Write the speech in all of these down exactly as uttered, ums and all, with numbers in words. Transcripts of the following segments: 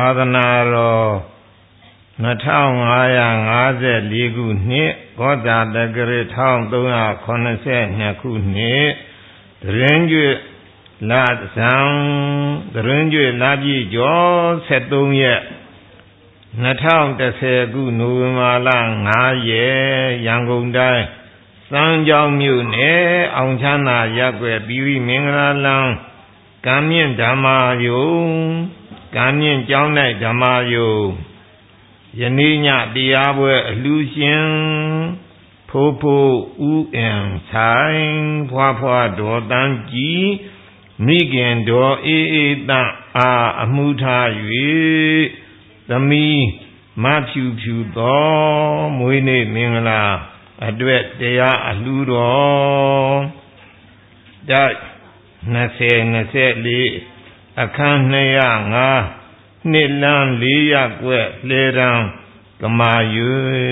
သာသနာတော်နှစ်ထောင်ငါးရာငါးဆယ်လေးခုနှစ်ကောဇာတက္ကရာတစ်ထောင်သုံးရာခုနှစ်ဆယ်နှစ်ခုနှစ်သရင်းကျွေလဇန်သရင်းကျွေလပြည့်ကျော်ဆက်သုံးရက်နှစ်ထောင်တစ်ဆယ်ခုနိုဝင်ဘာလငါးရက်ရန်ကုန်တိုင်းစမ်းကြောင်းမြို့နယ်အောင်ချမ်းသာရပ်ကွယ်ပြည်ဝိမင်္ဂလာလမ်းကံမြင့်ဓမ္မာယုံကံမြင့်ကျောင်း၌ဓမ္မာယုံယနေ့ညတရားပွဲအလှူရှင်ဖိုးဖိုးဦးအင်ဆိုင်ဖွားဖွားဒေါ်တန်းကြီးမိခင်ဒေါ်အေးအေးတန်းအားအမှုထား၍သမီးမဖြူဖြူသောမွေးနေ့မင်္ဂလာအတွက်တရားအလှူတော်တိုက်နှစ်ဆယ်နှစ်ဆယ်လေးအခန်းနှစ်ရာငါးနှစ်လမ်းလေးရပ်ကွက်လေရန်ကမာယူ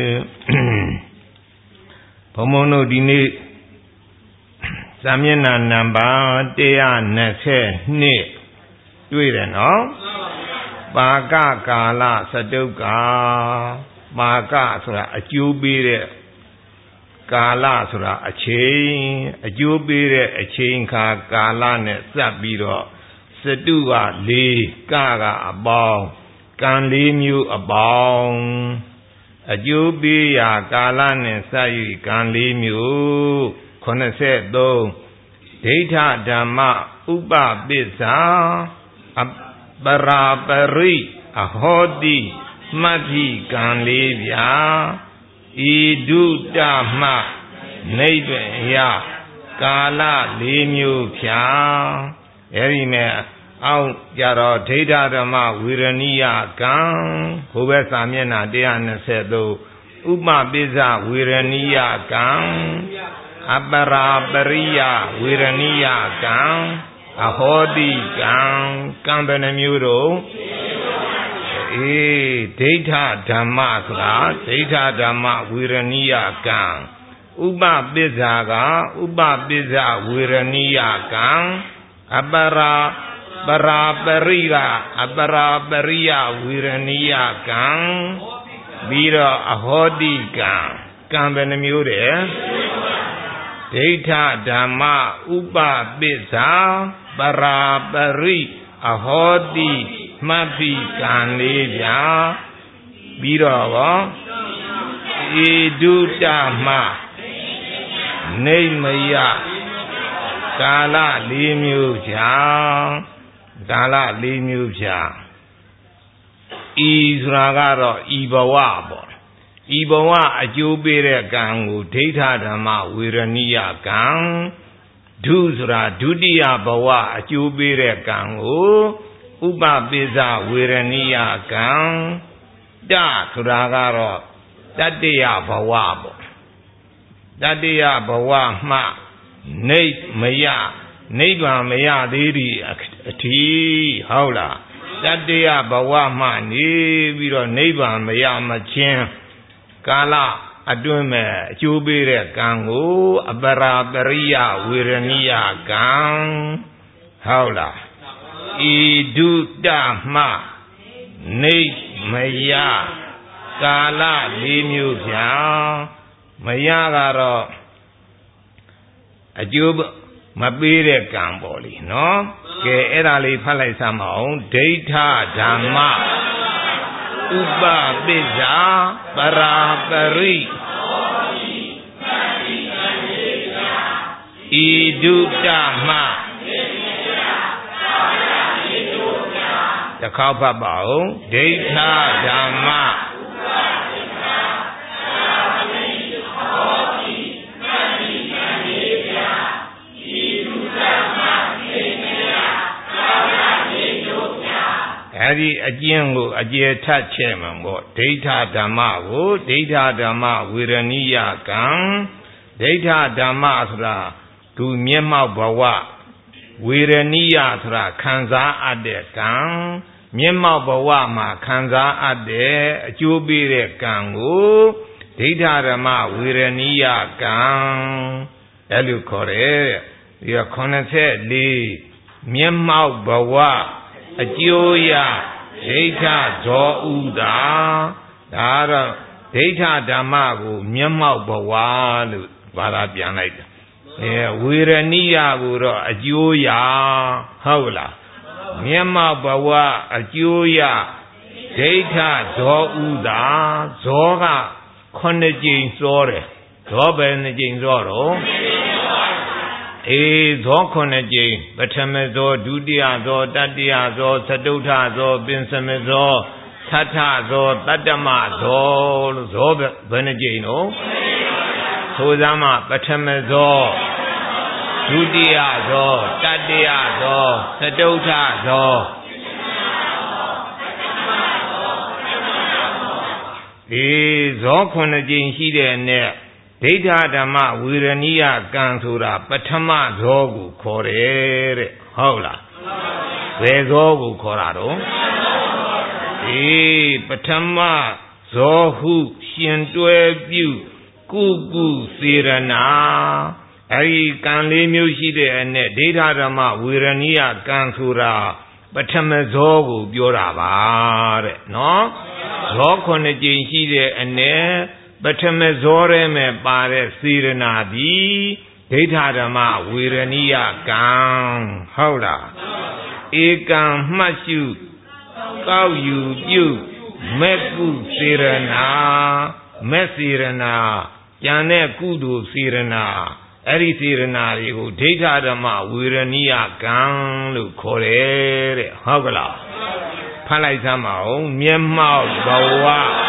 ဘုံဘုံတို့ဒီနေ့စာမျက်နှာနံပါတ်one twenty-twoတွေ့တယ်နော်ပါကကာလစတုတ်ကာပါကဆိုတာအကျိုးပေးတဲ့ကာလဆိုတာအချိန်အကျိုးပေးတဲ့အချိန်ခါကာလနဲ့စပ်ပြီးတော့စတုကလေးကကအပေါင်းကံလေးမျိုးအပေါင်းအကျိုးပေးရာကာလနဲ့စပ်၍ကံလေးမျိုးeighty-threeဒိဋ္ဌဓမ္မဥပပစ္စာအပရာပရိအဟောတိမှတ်တိကံလေးဗျာဤဒုတမနိဗ္ဗာန်ယကာလလေးမျိုးဖြာအဲဒီမဲ့အောက်ကြတော့ဒိဋ္ဌဓမ္မဝေရဏိယကံဟိုဘက်စာမျက်နှာone twenty-threeဥပပစ္စဝေရဏိယကံအပရာပရိယဝေရဏိယကံအဟောတိကံကံဘယ်နှမျိုးတော့အေးဒိဋ္ဌဓမ္မဆိုတာဒိဋ္ဌဓမ္မဝေရဏိယကံဥပပစ္စာကဥပပစ္စဝေရဏိယကံအပရာပရာပရိကအပရာပရိယဝေရဏိယကံပြီးတော့အဟောတိကံကံဘယ်နှမျိုးတဲ့ဒိဋ္ဌဓမ္မဥပပစ္စာပရာပရိအဟောတိမှတ်တိကံလေးဗျာပြီးတော့ဘောဧဒုတမနေမယကာလလေးမျိုးဖြာကာလလေးမျိုးဖြာဤဆိုတာကတော့ဤဘဝပေါ့ဤဘဝအကျိုးပေးတဲ့ကံကိုဒိဋ္ဌဓမ္မဝေရဏိယကံဒုဆိုတာဒုတိယဘဝအကျိုးပေးတဲ့ကံကိုဥပပစ္စဝေရဏိယကံတဆိုတာကတော့တတိယဘဝပေါ့တတိယဘဝမှနေမယနိဗ္ဗာန်မရသေးသည်အထီးဟုတ်လားတတိယဘဝမှနေပြီးတော့နိဗ္ဗာန်မရမချင်းကာလအတွင်းမဲ့အကျိုးပေးတဲ့ကံကိုအပရာပရိယဝေရဏိယကံဟုတ်လားဤဒုတမနေမယကာလလေးမျိုးဖြာမယကတော့အကျိုးမပေးတဲ့ကံပေါ့လေနော်ကဲအဲ့ဒါလေးဖတ်လိုက်စမ်းမအောင်ဒိဋ္ဌဓမ္မဥပပစ္စာပရာပရိဤဒုတမတစ်ခေါက်ဖတ်ပါဦးဒိဋ္ဌဓမ္မအဲ့ဒီအကျဉ်းကိုအကျေထပ်ချဲ့မှာပေါ့ဒိဋ္ဌဓမ္မကိုဒိဋ္ဌဓမ္မဝေရဏိယကံဒိဋ္ဌဓမ္မဆိုတာသူမျက်မှောက်ဘဝဝေရဏိယဆိုတာခံစားအပ်တဲ့ကံမျက်မှောက်ဘဝမှာခံစားအပ်တဲ့အကျိုးပေးတဲ့ကံကိုဒိဋ္ဌဓမ္မဝေရဏိယကံအဲ့လိုခေါ်တယ်ဒီeighty-fourမျက်မှောက်ဘဝအကျိုးရဒိဋ္ဌဇောဥတာဒါတော့ဒိဋ္ဌဓမ္မကိုမျက်မှောက်ဘဝလို့ဘာသာပြန်လိုက်တယ်အဲဝေရဏိယကိုတော့အကျိုးရဟုတ်လားမျက်မှောက်ဘဝအကျိုးရဒိဋ္ဌဇောဥတာဇောကခုနှစ်ကြိမ်စောတယ်ဇောပဲနှစ်ကြိမ်စောတော့အေဇောခုနှစ်ကြိမ်ပထမဇောဒုတိယဇောတတိယဇောသတုဋ္ဌဇောပင်စမဇောသတ္ထဇောတတ္တမဇောလို့ဇောဘယ်နှကြိမ်တော့ဆိုစမ်းမှာပထမဇောဒုတိယဇောတတိယဇောသတုဋ္ဌဇောဒီဇောခုနှစ်ကြိမ်ရှိတဲ့နဲ့ဒိဋ္ဌဓမ္မဝေရဏိယကံဆိုတာပထမဇောကိုခေါ်တယ်တဲ့ဟုတ်လားဘယ်ဇောကိုခေါ်တာတော့အေးပထမဇောဟုရှင်တွဲပြုကုကုစေရနာအဲဒီကံလေးမျိုးရှိတဲ့အနဲ့ဒိဋ္ဌဓမ္မဝေရဏိယကံဆိုတာပထမဇောကိုပြောတာပါတဲ့နော်ဇောခုနှစ်ကြိမ်ရှိတဲ့အနဲ့ပထမဇောရဲမဲ့ပါတဲ့စေရနာသည်ဒိဋ္ဌဓမ္မဝေရဏိယကံဟုတ်လားဧကံမှတ်ရှုကောက်ယူပြုမဲ့ကုစေရနာမဲ့စေရနာကျန်တဲ့ကုသိုလ်စေရနာအဲ့ဒီစေရနာတွေကိုဒိဋ္ဌဓမ္မဝေရဏိယကံလို့ခေါ်တယ်တဲ့ဟုတ်ကလားဖတ်လိုက်စမ်းပါဦးမျက်မှောက်ဘဝ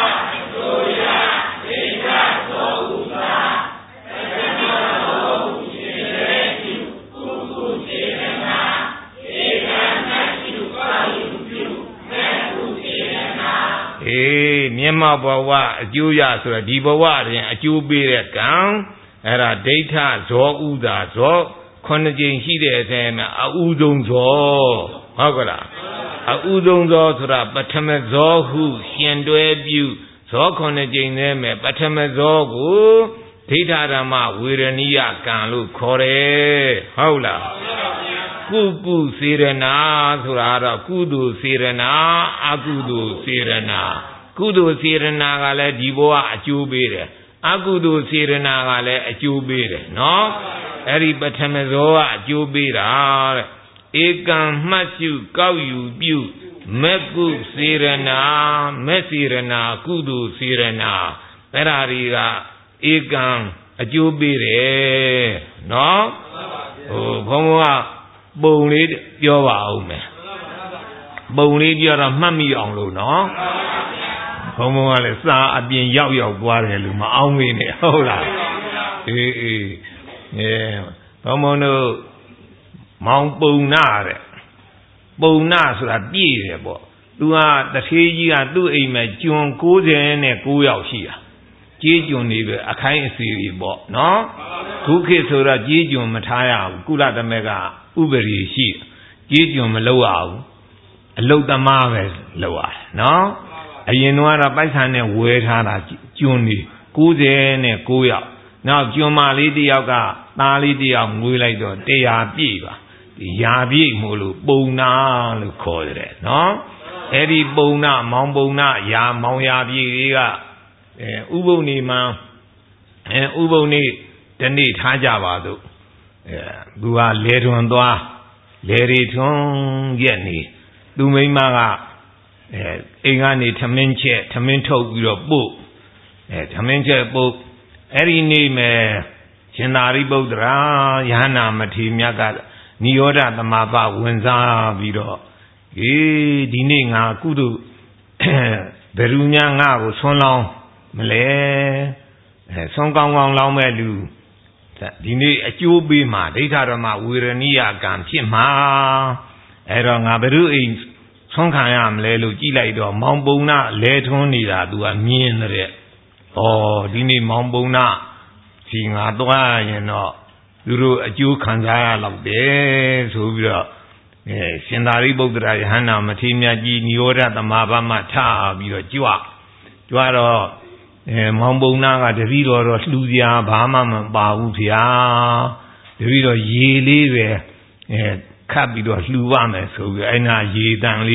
အေးမျက်မှောက်ဘဝအကျိုးရဆိုတော့ဒီဘဝတွင်အကျိုးပေးတဲ့ကံအဲ့ဒါဒိဋ္ဌဇောဥဒါဇောခုနှစ်ကြိမ်ရှိတဲ့အထဲမှာအဥဆုံးဇောဟုတ်ကလားအဥဆုံးဇောဆိုတာပထမဇောဟုရှင်တွဲပြုဇောခုနှစ်ကြိမ်ထဲမှာပထမဇောကိုဒိဋ္ဌဓမ္မဝေရဏိယကံလို့ခေါ်တယ်ဟုတ်လားကုကုစေရနာဆိုတာတော့ကုသိုလ်စေရနာအကုသိုလ်စေရနာကုသိုလ်စေရနာကလည်းဒီဘဝအကျိုးပေးတယ်အကုသိုလ်စေရနာကလည်းအကျိုးပေးတယ်နော်အဲ့ဒီပထမဇောကအကျိုးပေးတာတဲ့ဧကံမှတ်ရှုကောက်ယူပြုမဲ့ကုစေရနာမဲ့စေရနာကုသိုလ်စေရနာအဲ့ဒါတွေကဧကံအကျိုးပေးတယ်နော်ဟိုဘုံကပုံလေးပြောပါဦးမယ်ပုံလေးပြောတော့မှတ်မိအောင်လို့နော်ဘုံဘုံကလည်းစာအပြင်ရောက်ရောက်သွားတယ်လို့မအောင်မေးနဲ့ဟုတ်လားအေးအေးအဲဘုံဘုံတို့မောင်ပုံနာတဲ့ပုံနာဆိုတာပြည့်တယ်ပေါ့သူကတထေးကြီးကသူ့အိမ်မှာကျွန်း၉၀နဲ့၉ယောက်ရှိတာကြေးကျွန်းတွေပဲအခိုင်အစီတွေပေါ့နော်ခုခေတ်ဆိုတော့ကြေးကျွန်းမထားရဘူးကုလသမဂ္ဂဥပဒေရှိကြေးကျွန်းမလုပ်ရဘူးအလုတ်သမားပဲလုပ်ရတယ်နော်အရင်တော့ပိုက်ဆံနဲ့ဝယ်ထားတာကျွန်းတွေ၉၀နဲ့၉ယောက်နောက်ကျွန်းမလေးတယောက်ကသားလေးတယောက်ငွေလိုက်တော့တရာပြည့်ပါဒီရာပြည့်မို့လို့ပုံနာလို့ခေါ်တယ်နော်အဲ့ဒီပုံနာမောင်ပုံနာရာမောင်ရာပြည့်တွေကအဲဥပုံနေမှာအဲဥပုံနေဒီနေ့ထားကြပါစို့အဲသူကလေထွန်သွားလေရီထွန်ရက်နေသူမိမကအဲအိမ်ကနေထမင်းချက်ထမင်းထုတ်ပြီးတော့ပို့အဲထမင်းချက်ပို့အဲ့ဒီနေ့မဲ့ရှင်သာရိပုတ္တရာယဟနာမထေရမြတ်ကနိရောဓသမဘဝင်စားပြီးတော့အေးဒီနေ့ငါကုသိုလ်ဘယ်သူများငါ့ကိုဆွမ်းလောင်းမလဲအဲဆွမ်းကောင်းကောင်းလောင်းမဲ့လူဒီနေ့အကျိုးပေးမှာဒိဋ္ဌဓမ္မဝေရဏိယကံဖြစ်မှာအဲ့တော့ငါဘယ်သူအိမ်ဆွမ်းခံရမလဲလို့ကြည့်လိုက်တော့မောင်ပုံနာလဲထွန်းနေတာသူကမြင်တဲ့ဩဒီနေ့မောင်ပုံနာဒီငါသွားရင်တော့သူတို့အကျိုးခံစားရလောက်တယ်ဆိုပြီးတော့အဲရှင်သာရိပုတ္တရာယဟန္တာမထေရမြတ်ကြီးနိရောဓသမဘမှထားပြီးတော့ကြွကြွတော့အဲမောင်ပုံနာကတတိတော်တော့လှူစရာဘာမှမပါဘူးဗျာတတိတော်ရေလေးပဲအဲခတ်ပြီးတော့လှူပါမယ်ဆိုပြီးအဲ့နာရေတန်လေး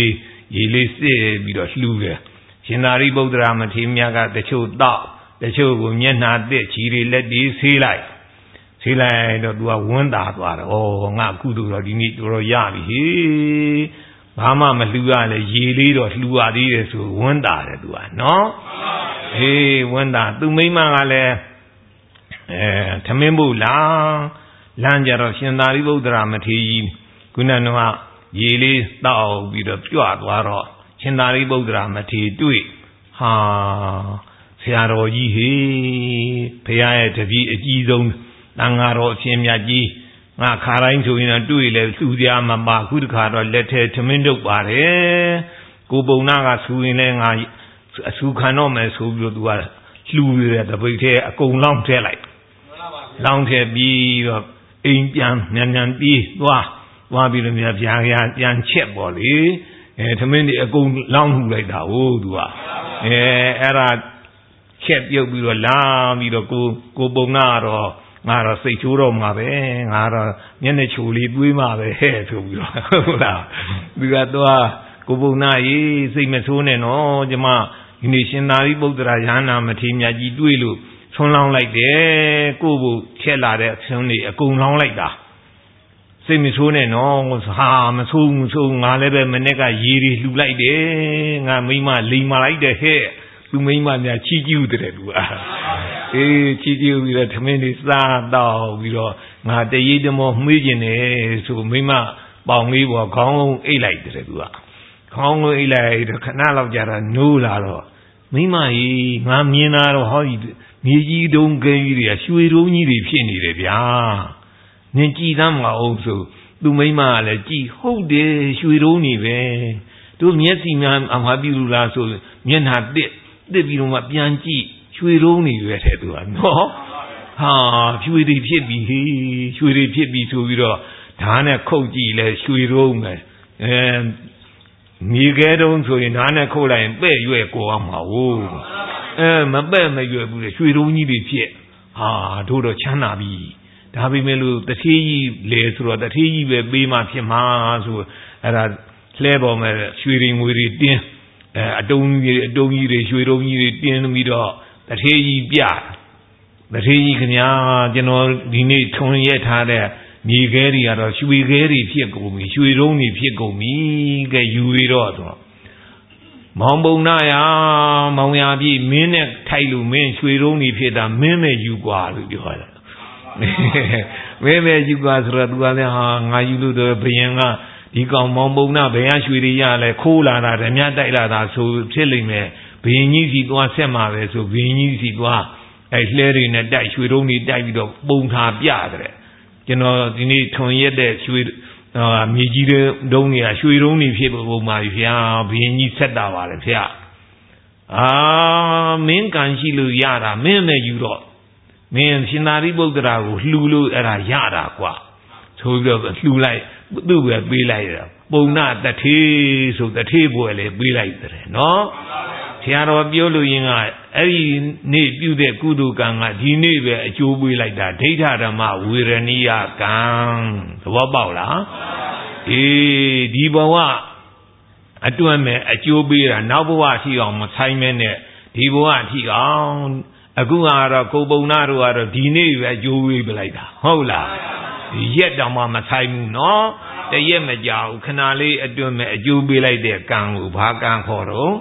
ရေလေးစစ်ပြီးတော့လှူတယ်ရှင်သာရိပုတ္တရာမထေရမြတ်ကတချို့တောက်တချို့ကိုမျက်နှာတစ်ချီတွေလက်တွေဆေးလိုက်ဆေးလိုက်တော့သူကဝန်းတာသွားတယ်ဩငါကုသိုလ်တော်ဒီနေ့တော်တော်ရပြီဟေးဘာမှမလှူရလဲရေလေးတော့လှူရသေးတယ်ဆိုဝန်းတာတယ်သူကနော်ဟေးဝန်းတာသူမိမကလည်းအဲသမင်းဖို့လားလမ်းကြတော့ရှင်သာရိပုတ္တရာမထေရကြီးခုနကရေလေးတောက်ပြီးတော့ကြွသွားတော့ရှင်သာရိပုတ္တရာမထေရတွေ့ဟာဆရာတော်ကြီးဟေးဘုရားရဲ့တပည့်အကြီးဆုံးတန်ဃာတော်အရှင်မြတ်ကြီးငါခါတိုင်းဆိုရင်တော့တွေ့လေလှူကြမှာပါခုတခါတော့လက်ထဲသမင်းထုတ်ပါတယ်ကိုပုံနာကဆူရင်လည်းငါအဆူခံတော့မယ်ဆိုပြီးတော့သူကလှူရတဲ့တပိတ်ထဲအကုန်လောင်းထည့်လိုက်လောင်းထည့်ပြီးတော့အိမ်ပြန်မြန်မြန်ပြီးသွားသွားပြီးတော့မြတ်ဗျာကပြန်ချက်ပေါ့လေအဲသမင်းတွေအကုန်လောင်းလှူလိုက်တာဟုတ်သူကအဲအဲ့ဒါချက်ပြုတ်ပြီးတော့လာပြီးတော့ကိုကိုပုံနာတော့ငါတော့စိတ်ချိုးတော့မှာပဲငါတော့မျက်နှာချိုလေးတွေးမှာပဲဟဲ့ဆိုပြီးတော့ဟုတ်လားသူကတော့ကိုပုံနာရေးစိတ်မဆိုးနဲ့နော်ကျမဒီနေ့ရှင်သာရိပုတ္တရာရဟန္တာမထေရမြတ်ကြီးတွေ့လို့ဆွန်းလောင်းလိုက်တယ်ကိုယ့်ကိုချက်လာတဲ့အဆွန်းတွေအကုန်လောင်းလိုက်တာစိတ်မဆိုးနဲ့နော်ဟာမဆိုးမဆိုးငါလည်းပဲမနေ့ကရေတွေလှူလိုက်တယ်ငါမိမလိမ်မာလိုက်တယ်ဟဲ့သူမိမများချီးကျူးတယ်သူကအေးချီးကျူးပြီးတော့သမင်းလေးစားတော့ပြီးတော့ငါတရေတမောမှေးကျင်တယ်ဆိုမိမပေါင်လေးပေါ်ခေါင်းလုံးအိတ်လိုက်တယ်သူကခေါင်းလုံးအိတ်လိုက်တော့ခဏလောက်ကြာတော့နိုးလာတော့မိမကြီးငါမြင်လာတော့ဟောဒီမြေကြီးတုံးကဲကြီးတွေကရွှေတုံးကြီးတွေဖြစ်နေတယ်ဗျာနင်ကြည်သမ်းမအောင်ဆိုသူမိမကလည်းကြည်ဟုတ်တယ်ရွှေတုံးနေပဲတို့မျက်စိများအမှားပြုလို့လားဆိုမျက်နှာတစ်တစ်ပြီးတော့မှပြန်ကြည့်ရွှေတုံးနေပဲတဲ့သူကနော်ဟာရွှေတွေဖြစ်ပြီဟေးရွှေတွေဖြစ်ပြီဆိုပြီးတော့ဓာတ်နဲ့ခုတ်ကြည့်လဲရွှေတုံးပဲအဲမြေခဲတုံးဆိုရင်ဓာတ်နဲ့ခုတ်လိုက်ရင်ပဲ့ရွဲ့ကိုအောင်မှာဟုတ်အဲမပဲ့မရွယ်ဘူးလေရွှေတုံးကြီးတွေဖြစ်ဟာတို့တော့ချမ်းသာပြီဒါပေမဲ့လို့တထေးကြီးလေဆိုတော့တထေးကြီးပဲပေးမှဖြစ်မှာဆိုအဲ့ဒါလှဲပေါ်မှာရွှေတွေငွေတွေတင်းအဲအတုံးကြီးအတုံးကြီးတွေရွှေတုံးကြီးတွေတင်းပြီးတော့တထေးကြီးပြတထေးကြီးခင်ဗျာကျွန်တော်ဒီနေ့ထွန်ရက်ထားတဲ့မြေခဲတွေကတော့ရွှေခဲတွေဖြစ်ကုန်ပြီရွှေတုံးတွေဖြစ်ကုန်ပြီကဲယူရတော့ဆိုမောင်ပုံနာရမောင်ရပြီမင်းနဲ့ထိုက်လို့မင်းရွှေတုံးတွေဖြစ်တာမင်းနဲ့ယူกว่าလို့ပြောတယ်မင်းပဲယူกว่าဆိုတော့ तू ကလည်းဟာငါယူလို့တော့ဘယင်ကဒီကောင်မောင်ပုံနာဘယ်ရရွှေတွေရလဲခိုးလာတာဓမြတိုက်လာတာဆိုဖြစ်လိမ့်မယ်ဘယင်ကြီးစီသွားဆက်မှာပဲဆိုဘယင်ကြီးစီသွားအဲလှဲတွေနဲ့တိုက်ရွှေတုံးတွေတိုက်ပြီးတော့ပုံထားပြတယ်ကျွန်တော်ဒီနေ့ထွန်ရက်တဲ့ရွှေမြေကြီးတွေတုံးတွေကရွှေတုံးတွေဖြစ်ပုံပါဗျာဘယင်ကြီးဆက်တာပါလေဗျာအာမင်းကန်ရှိလို့ရတာမင်းနဲ့ယူတော့မင်းရှင်သာရိပုတ္တရာကိုလှူလို့အဲ့ဒါရတာကွာဆိုပြီးတော့လှူလိုက်သူ့ပဲပေးလိုက်တာပုံနာတထေးဆိုတထေးပွဲလေပေးလိုက်တယ်နော်ဆရာတော်ပြောလို့ရင်ကအဲ့ဒီနေ့ပြုတဲ့ကုသိုလ်ကံကဒီနေ့ပဲအကျိုးပေးလိုက်တာဒိဋ္ဌဓမ္မဝေရဏိယကံသဘောပေါက်လားအေးဒီဘဝအတွန်းမဲ့အကျိုးပေးတာနောက်ဘဝရှိအောင်မဆိုင်မဲနဲ့ဒီဘဝရှိအောင်အခုကတော့ကိုပုံနာတို့ကတော့ဒီနေ့ပဲအကျိုးပေးပလိုက်တာဟုတ်လားဒီရက်တောင်မှမဆိုင်ဘူးနော်တရက်မကြောက်ခဏလေးအတွန်းမဲ့အကျိုးပေးလိုက်တဲ့ကံကိုဘာကံခေါ်တော့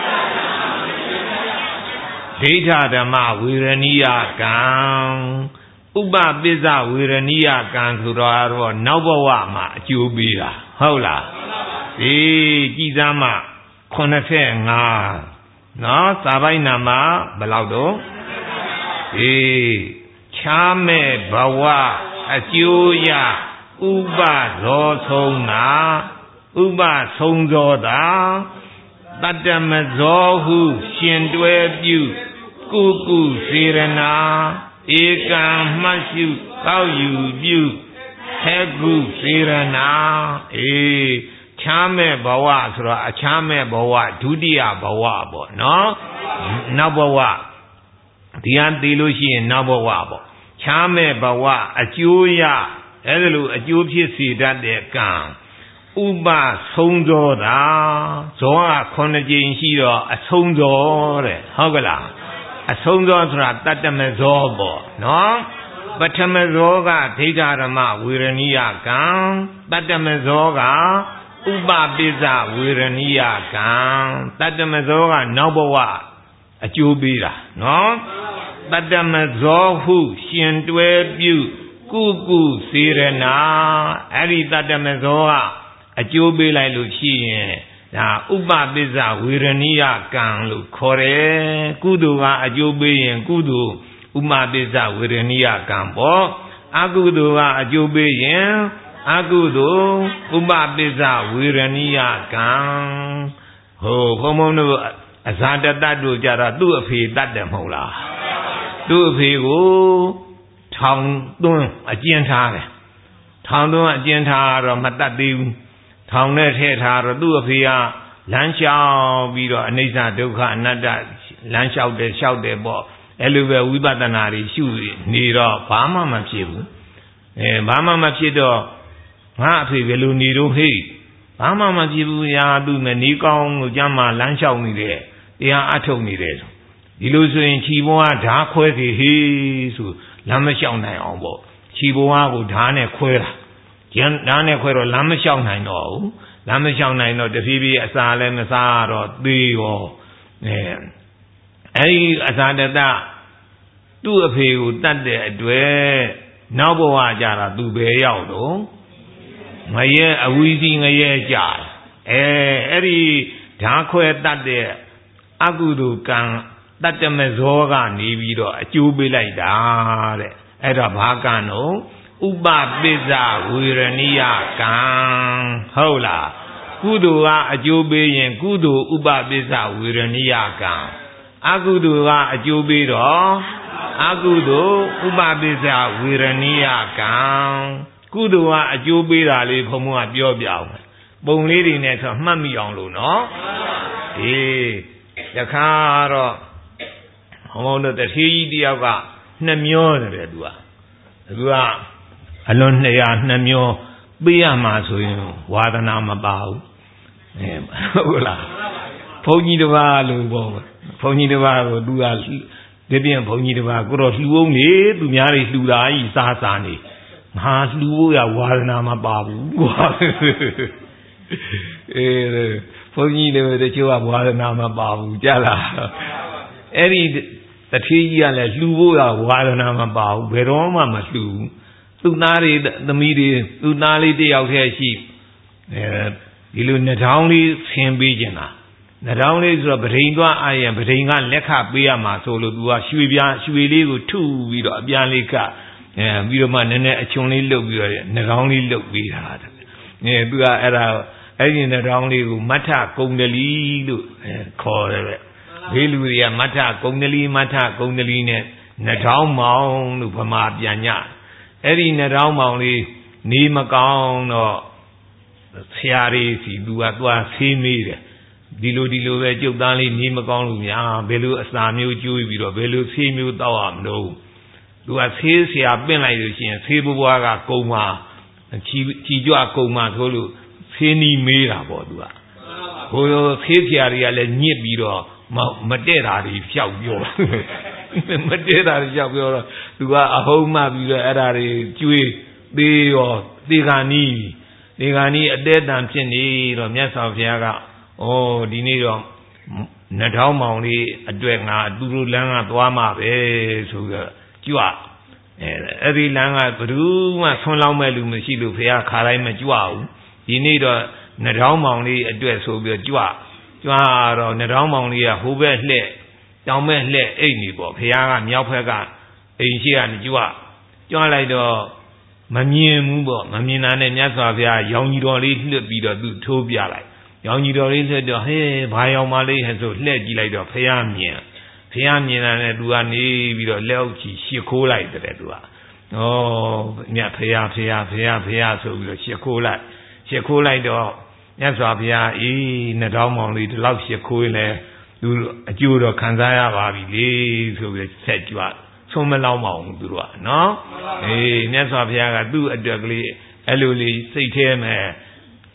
ဒိဋ္ဌဓမ္မဝေရဏိယကံဥပပိစ္ဆဝေရဏိယကံဆိုတော့နောက်ဘဝမှာအကျိုးပေးတာဟုတ်လားဒီကြည်သားမှeighty-fiveနော်စာပိုက်နာမှာဘယ်လောက်တော့အေးချားမဲ့ဘဝအကျိုးရဥပဇောဆုံးတာဥပဆုံးဇောတာတတ္တမဇောဟုရှင်တွဲပြုကုကုစေရနာဧကံမှတ်ရှုကောက်ယူပြုဟေကုစေရနာအေးချမ်းမဲ့ဘဝဆိုတော့အချမ်းမဲ့ဘဝဒုတိယဘဝပေါ့နော်နောက်ဘဝဒီဟန်သိလို့ရှိရင်နောက်ဘဝပေါ့ချမ်းမဲ့ဘဝအကျိုးရအဲ့ဒါလိုအကျိုးဖြစ်စေတတ်တဲ့ကံ Uba Sondoda, Zoa Conagin Shiro, a Sondore, Hogala, a Sondora Tatamezobo, no? Batamezoga, Tegarama, Wirania Gan, Batamezoga, Uba Biza, Wirania Gan, Tatamezoga, Noboa, a Jubira, no? Tatamezohu, Shindwe Bu, Kuku, Sirena, Ari Tatamezoga. A jobe like Lucian, now Uba Biza, Wirania Gang, Lukore, Kuduwa, a jobe and Kudu, Uma Biza, Wirania Gambo, Aguduwa, a jobe, Agudu, Uba Biza, Wirania Gang, Ho, Homono, Azanda Dadu Jara, do a fee that them hola. Do a fee go, Town Dun, a gentile. Town Dun, a gentile, Matadu. Town net head her do a fear, lunch out, Vido, Anisa, Duka, Nada, lunch out the shout the ball, Eluva, Wibatanari, shoe, Niro, Bama Machibu, Bama Machido, Happy Velu Nido He, Bama Machibu, Yadu, Nikon, Jama, lunch out me there, they are atto me there. Illusion Chiboa, dark quirky, he, so Lamashon on board. Chiboa would Hane Quera. Dane Quero Lamashon I know, Lamashon I know the Phoebe Asalem Asar or Dio. Any Asada da do a few that they do Noboa Jara do be out. My year a weezing a year jar. Eh, Eri Darque that there Agudu can that the Mezoga Nibido, a jubi like that. Era Bagano. Uba Biza, Wirania Gang, Hola, Kuduwa, a Jobe and Kudu, Uba Biza, Wirania Gang, Aguduwa, a Jobido, Agudu, Uba Biza, Wirania Gang, Kuduwa, a Jobida, Lipomua Biobia, Bone Lady Net of Mammy on Luno, eh, the car of the Hidi of Namio, the Dua. Alone they are Namio, Biamasu, Wadanama Bao, Pony the Valu, Pony the Valu, Dual, Debian Pony the Valu, Luongi, Dumiari Lula, Sasani, Has Lua, Wadanama Babu, Pony the Chua, Wadanama Babu, Jala, Eddie, the Tia, Lua, Wadanama Babu, Veroma Masu. Lunari, the media, Lunali out here sheep. You not only same Bijana. Not only is a Beringa, I am Beringa, Leka, Biama, Solo, Shubia, Shubili, two, with a Bianlica, Vidoman, and a Chonly look, not only look we had. Bua era, and not only Mata, Kongali, call it. Viluria, Mata, Kongali, Mata, Kongaline, Natal Mound, Upama, Bianya. Eri Nadaumali, Nimagon or Siari, Dua Dua, Simi, Dilu Dilu, Judali, Nimagon, Belu, Aslamu, Juido, Belu, Simu, Dawam, no. Dua says he have been like this, Sibuaga, Coma, and Chijua Coma, Tolu, Sini Mira, Bodua. Who says here, Nibido, Madera, shout your. Madera Jabura, you are a home of your Adari, Jew, be or Digani, Digani, a dead and chinny, or Yasa Viaga, or Dinido, Nataumali, a Dwagna, Duru Langa, Tuama, eh, so Jua. Every Langa, Peru, a Sonlamelu, Messilu, Fia, Karaima Juau, Dinido, Nataumali, a dress of your Jua, Jua, or Nataumali, a Hoover Leg. Down let any book, Hiaga, Miapaga, Asia, Jua, John Lido, Mamie Mubo, Mamina and Yasavia, young Idoli, Vida, do Tobia like. Young Idoli said, hey, Biomali has a lady like a Piamia, Piamia and Duani, Vida Lelchi, Shiko like the Dua. Oh, Nia Pia, Pia, Pia, Pia, so the Shiko like, Shiko like the Yasavia, E. Nadamoli, the love Shiko. A Judo Kanzaya Babi, so we said you are so Malama, no? Eh, Nasaviaga do a juggly, Eluli, say him,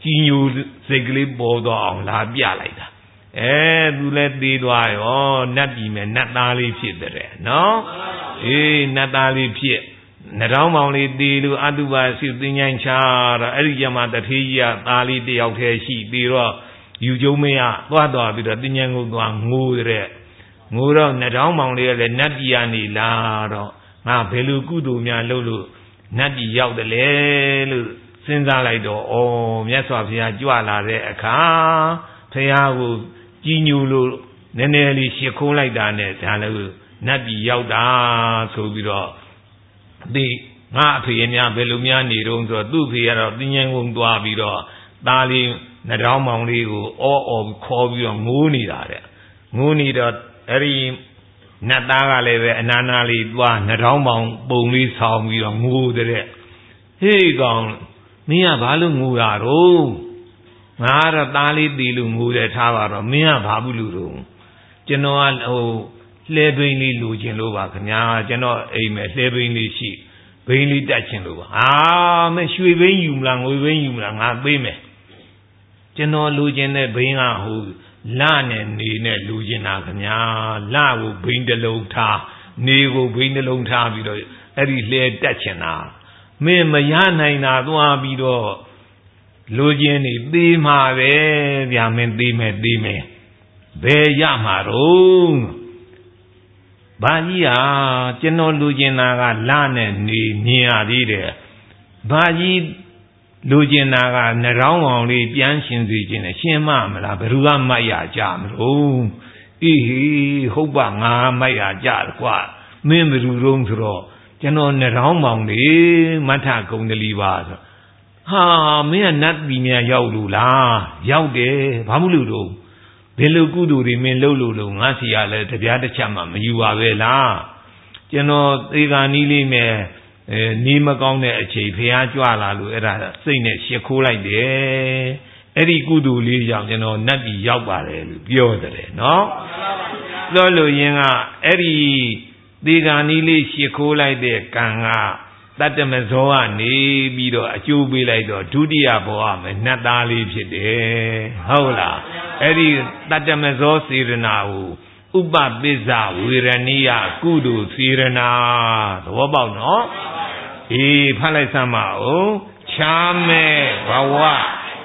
ကြီးညိုစိတ်ကလေးပေါ်တော့အောင်လာပြလိုက်တာအဲသူလည်းသေးသွားရောနတ်ပြည်မဲ့နတ်သားလေးဖြစ်တဲ့နော်အေးနတ်သားလေးဖြစ်နှထောင်းပေါင်လေးသေးလို့အတုပါစုသင်္ချိုင်းချတော့အဲ့ဒီကျမှတထေးကြီးကသားလေးတယောက်တည်းရှိပြီးတော့ယူကျုံမရသွားသွားပြီးတော့သင်္ချိုင်းကိုသွားငိုတဲ့ငိုတော့နှထောင်းပေါင်လေးကလည်းနတ်ပြည်ကနေလာတော့ငါဘယ်လိုကုသိုလ်များလုပ်လို့နတ်ပြည်ရောက်တယ်လေလို့စဉ်းစားလိုက်တော့ဩမြတ်စွာဘုရားကြွလာတဲ့အခါဘုရားကိုကြီးညိုလို့နည်းနည်းလေးရှ िख ုံးလိုက်တာနဲ့ဒါလည်းနတ်ပြည်ရောက်တာဆိုပြီးတော့ဒီငါအဖေများဘယ်လိုများနေတုံးဆိုတော့သူ့ဖေကတော့တင်းញံကုန်သွားပြီးတော့သားလေးနှထောင်းမောင်လေးကိုအော်အော်ခေါ်ပြီးတော့ငိုးနေတာတဲ့ငိုးနေတော့အဲ့ဒီနတ်သားကလည်းပဲအနာနာလေးသွားနှထောင်းမောင်ပုံလေးဆောင်းပြီးတော့ငိုတဲ့ဟေးကောင်မင်းကဘာလို့ငိုရတော့ငါကတော့သားလေးတည်လို့ငိုတယ်ထားပါတော့မင်းကဘာဘူးလို့တော့ကျွန်တော်ကဟိုလှဲဘိန်းလေးလိုချင်လို့ပါခင်ဗျာကျွန်တော်အိမ်မဲ့လှဲဘိန်းလေးရှိဘိန်းလေးတက်ချင်လို့ပါအာမရွှေဘိန်းယူမလားငွေဘိန်းယူမလားငါပေးမယ်ကျွန်တော်လိုချင်တဲ့ဘိန်းကဟိုလနဲ့နေနဲ့လိုချင်တာခင်ဗျာလကိုဘိန်းတစ်လုံးထားနေကိုဘိန်းတစ်လုံးထားပြီးတော့အဲ့ဒီလှဲတက်ချင်တာမင်းမရနိုင်တာသွားပြီးတော့လိုချင်နေသေးမှာပဲဗျာမင်းသေးမယ်သေးမယ်ဘယ်ရမှာတော့ဘာကြီးဟာကျွန်တော်လူကျင်တာကလနဲ့နေမြင်ရသေးတယ်ဘာကြီးလူကျင်တာကနှရောင်းအောင်လေးပြန်ရှင်စီခြင်းနဲ့ရှင်းမမလားဘယ်သူကမိုက်ရကြမလို့အေးဟေးဟုတ်ပါငါမိုက်ရကြတယ်ကွာမင်းဘယ်သူတုံးဆိုတော့ကျွန်တော်နှရောင်းမောင်လေးမထကုံတလီပါဆိုဟာမင်းကနတ်ပြည်များရောက်လို့လားရောက်တယ်ဘာမှမလို့တော့ဘယ်လိုကုသိုလ်တွေမင်းလုပ်လို့လို့ငါစီရလဲတပြားတစ်ချက်မှမယူပါပဲလားကျွန်တော်သေကာနီးလေးနဲ့အဲနီးမကောင်းတဲ့အချိန်ဖះကြွလာလို့အဲ့ဒါစိတ်နဲ့ရှ िख ိုးလိုက်တယ်အဲ့ဒီကုသိုလ်လေးကြောင့်ကျွန်တော်နတ်ပြည်ရောက်ပါတယ်လို့ပြောတယ်နော်ပြောလို့ရင်းကအဲ့ဒီသေကာနီးလေးရှ िख ိုးလိုက်တဲ့ကံကတတ္တမဇောကနေပြီးတော့အကျိုးပေးလိုက်တော့ဒုတိယဘဝမှာနတ်သားလေးဖြစ်တယ်ဟုတ်လားအဲ့ဒီတတ္တမဇောစေရနာကိုဥပပိစ္ဆဝေရဏိယကုသိုလ်စေရနာသဘောပေါက်နော်အေးဖတ်လိုက်စမ်းပါဦးချားမဲ့ဘဝဥ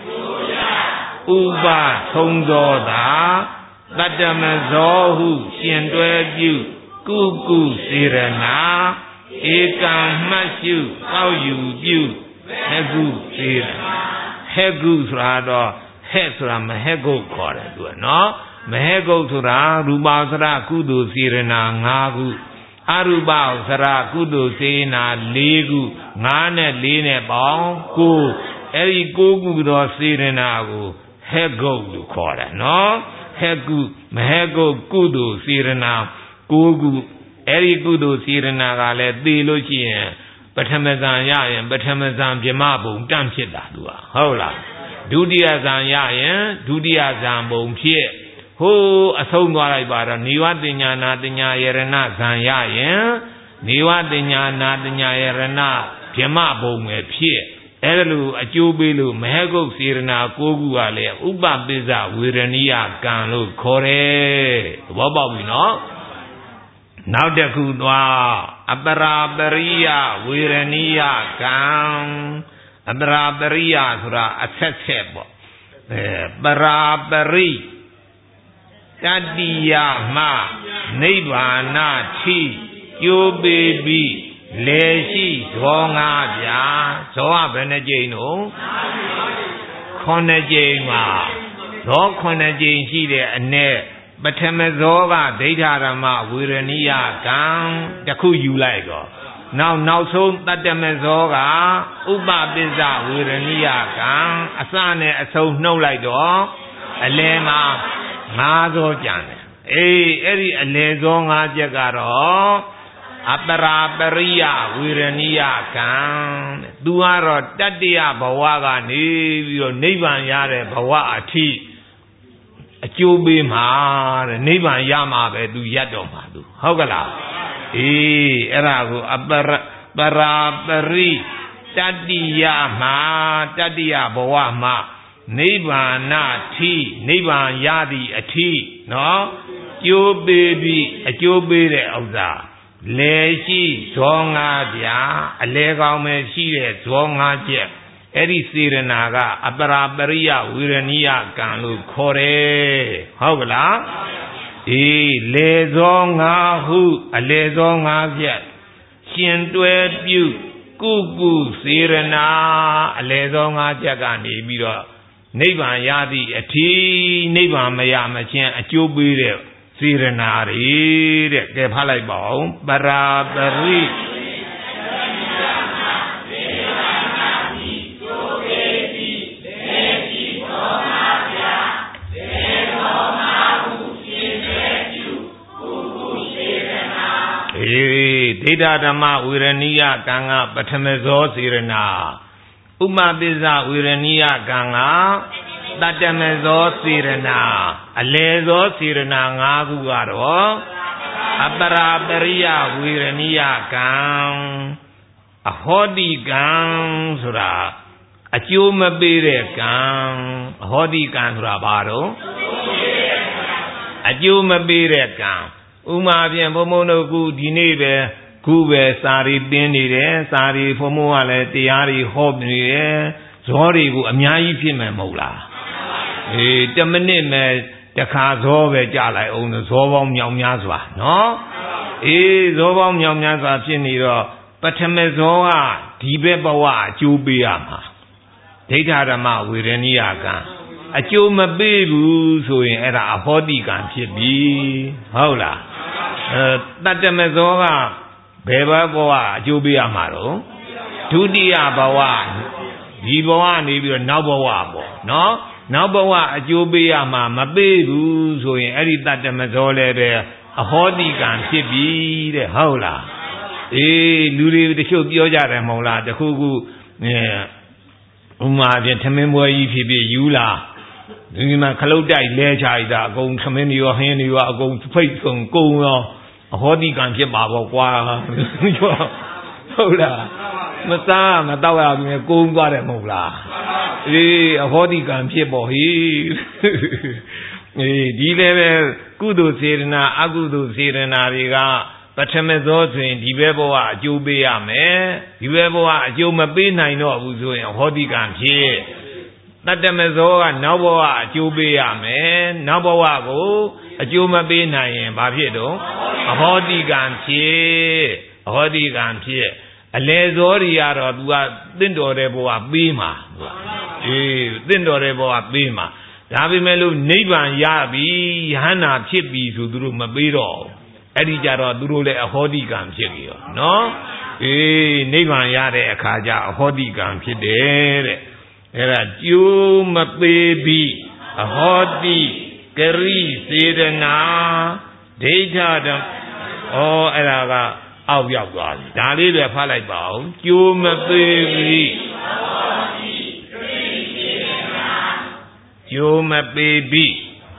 ပထုံသောသာတတ္တမဇောဟုရှင်တွဲပြုကုကုစေရနာဧကံမှတ်ရှုတောက်ယူပြုဟေကုစေရဟေကုဆိုတာတော့ဟဲ့ဆိုတာမဟဲကုတ်ခေါ်တယ်သူကနော်မဟဲကုတ်ဆိုတာရူပစရကုသိုလ်စေရနာ၅ခုအရူပစရကုသိုလ်စေရနာ၄ခု၅နဲ့၄နဲ့ပေါင်း၉အဲ့ဒီ၉ခုသောစေရနာကိုဟဲကုတ်လို့ခေါ်တယ်နော်ဟဲကုမဟဲကုတ်ကုသိုလ်စေရနာ၉ခုအဲ့ဒီကုသိုလ်စေရနာကလည်းသိလို့ရှိရင်ပထမဇန်ရရင်ပထမဇန်ဗြဟ္မဘုံတန့်ဖြစ်တာသူကဟုတ်လားဒုတိယဇန်ရရင်ဒုတိယဇန်ဘုံဖြစ်ဟိုးအဆုံးသွားလိုက်ပါတော့နေဝတညာနာတညာယရဏဇန်ရရင်နေဝတညာနာတညာယရဏဗြဟ္မဘုံပဲဖြစ်အဲ့ဒါလိုအကျိုးပေးလို့မဟကုတ်စေရနာ၉ခုကလည်းဥပပိစ္ဆဝေရဏိယကံလို့ခေါ်တယ်သဘောပေါက်ပြီနော်နောက်တစ်ခုသွားအပရာပရိယဝေရဏိယကံအပရာပရိယဆိုတာအဆက်ဆက်ပေါ့အဲပရာပရိတတိယမနိဗ္ဗာနထိကျိုးပေပြီးလေရှိဇောငါးပြာဇောကဘယ်နှကြိမ်တော့ခုနှစ်ကြိမ်ပါဇောခုနှစ်ကြိမ်ရှိတဲ့အ ਨੇ ပထမဇောကဒိဋ္ဌာရမဝေရဏိယကံတစ်ခုယူလိုက်တော့နောက်နောက်ဆုံးတတ္တမဇောကဥပပိစ္ဆဝေရဏိယကံအစနဲ့အဆုံးနှုတ်လိုက်တော့အလယ်မှာငါးဇောကြံတယ်အေးအဲ့ဒီအလယ်ဇောငါးချက်ကတော့အပရာပရိယဝေရဏိယကံသူကတော့တတ္တယဘဝကနေပြီးတော့နိဗ္ဗာန်ရတဲ့ဘဝအထိအကျိုးပေးမှာတဲ့နိဗ္ဗာန်ရမှာပဲသူရတ်တော်မှာသူဟုတ်ကလားအေးအဲ့ဒါကိုအပရပရာပရိတတ္တိယမှာတတ္တိယဘဝမှာနိဗ္ဗာန်ထိနိဗ္ဗာန်ရသည့်အထိနော်ကျိုးပေးပြီးအကျိုးပေးတဲ့ဥစ္စာလေရှိဇောငါးပြာအလေကောင်းပဲရှိတဲ့ဇောငါးချက်အဲ့ဒီစေရနာကအပရာပရိယဝေရဏိယကံလို့ခေါ်တယ်ဟုတ်ကလားအေးလေဇောငါးဟုအလေဇောငါးပြရှင်တွဲပြုကုကုစေရနာအလေဇောငါးချက်ကနေပြီးတော့နိဗ္ဗာန်ရသည့်အထိနိဗ္ဗာန်မရမချင်းအကျိုးပေးတဲ့စေရနာတွေတဲ့ကဲဖတ်လိုက်ပါဦးပရာပရိဒိဋ္ဌဓမ္မဝေရဏိယကံကပထမဇောစေရနာဥပပစ္စဝေရဏိယကံကတတ္တမဇောစေရနာအလေဇောစေရနာ၅ခုကတော့အပရာပရိယဝေရဏိယကံအဟောတိကံဆိုတာအကျိုးမပေးတဲ့ကံအဟောတိကံဆိုတာဘာတော့အကျိုးမပေးတဲ့ကံဥမာဖြင့်ဘုံဘုံတို့ခုဒီနေ့ပဲခုပဲစာရီပင်းနေတယ်စာရီဘုံဘုံကလည်းတရားတွေဟောနေတယ်ဇောတွေကိုအများကြီးဖြစ်မယ်မဟုတ်လားအေးတမိနစ်မဲ့တခါဇောပဲကြလိုက်အောင်ဇောပေါင်းမြောင်များစွာနော်အေးဇောပေါင်းမြောင်များစွာဖြစ်နေတော့ပထမဇောကဒီဘက်ဘဝအကျိုးပေးရမှာဒိဋ္ဌဓမ္မဝေရဏိယကံအကျိုးမပေးဘူးဆိုရင်အဲ့ဒါအဟောတိကံဖြစ်ပြီဟုတ်လားအဲတတ္တမဇောကဘယ်ဘဝအကျိုးပေးရမှာတော့ဒုတိယဘဝဒီဘဝနေပြီးတော့နောက်ဘဝပေါ့နော်နောက်ဘဝအကျိုးပေးရမှာမပေးဘူးဆိုရင်အဲ့ဒီတတ္တမဇောလည်းပဲအဟောတိကံဖြစ်ပြီတဲ့ဟုတ်လားအေးလူတွေတချို့ပြောကြတယ်မဟုတ်လားတခုခုအဲဥမာဖြင့်သမင်းပွဲကြီးဖြစ်ဖြစ်ယူလာဒီမှာခလုတ်တိုက်လဲချလိုက်တာအကုန်သမင်းတွေရောဟင်းတွေရောအကုန်ဖိတ်ကုန်ကုန်ရောအဟောတိကံဖြစ်ပါပေါ့ကွာဟုတ်လားမစားမတော့ရဘူးကုန်းသွားတယ်မဟုတ်လားအေးအဟောတိကံဖြစ်ပေါ့ဟိအေးဒီလည်းပဲကုသိုလ်စေတနာအကုသိုလ်စေတနာတွေကပထမဇောဆိုရင်ဒီဘက်ဘဝအကျိုးပေးရမယ်ဒီဘက်ဘဝအကျိုးမပေးနိုင်တော့ဘူးဆိုရင်အဟောတိကံဖြစ်တတ္တမဇောကနောက်ဘဝအကျိုးပေးရမယ်နောက်ဘဝကိုအကျိုးမပေးနိုင်ရင်ဘာဖြစ်တော့အဟောတိကံဖြစ်အဟောတိကံဖြစ်အလေဇောတွေကတော့ तू ကတင့်တော်တဲ့ဘဝပေးမှာ तू ကအေးတင့်တော်တဲ့ဘဝပေးမှာဒါပေမဲ့လို့နိဗ္ဗာန်ရပြီယဟန္တာဖြစ်ပြီဆိုသူတို့မပေးတော့အဲ့ဒီကြတော့သူတို့လည်းအဟောတိကံဖြစ်ကြရောနော်အေးနိဗ္ဗာန်ရတဲ့အခါကျအဟောတိကံဖြစ်တယ်တဲ့အဲ့ဒါကျိုးမပေးပြီးအဟောတိကရိစေရနာဒိဋ္ဌဓမ္မဩအဲ့ဒါကအောက်ရောက်သွားပြီဒါလေးပဲဖတ်လိုက်ပါဦးကျိုးမပေးပြီးကျိုးမပေးပြီး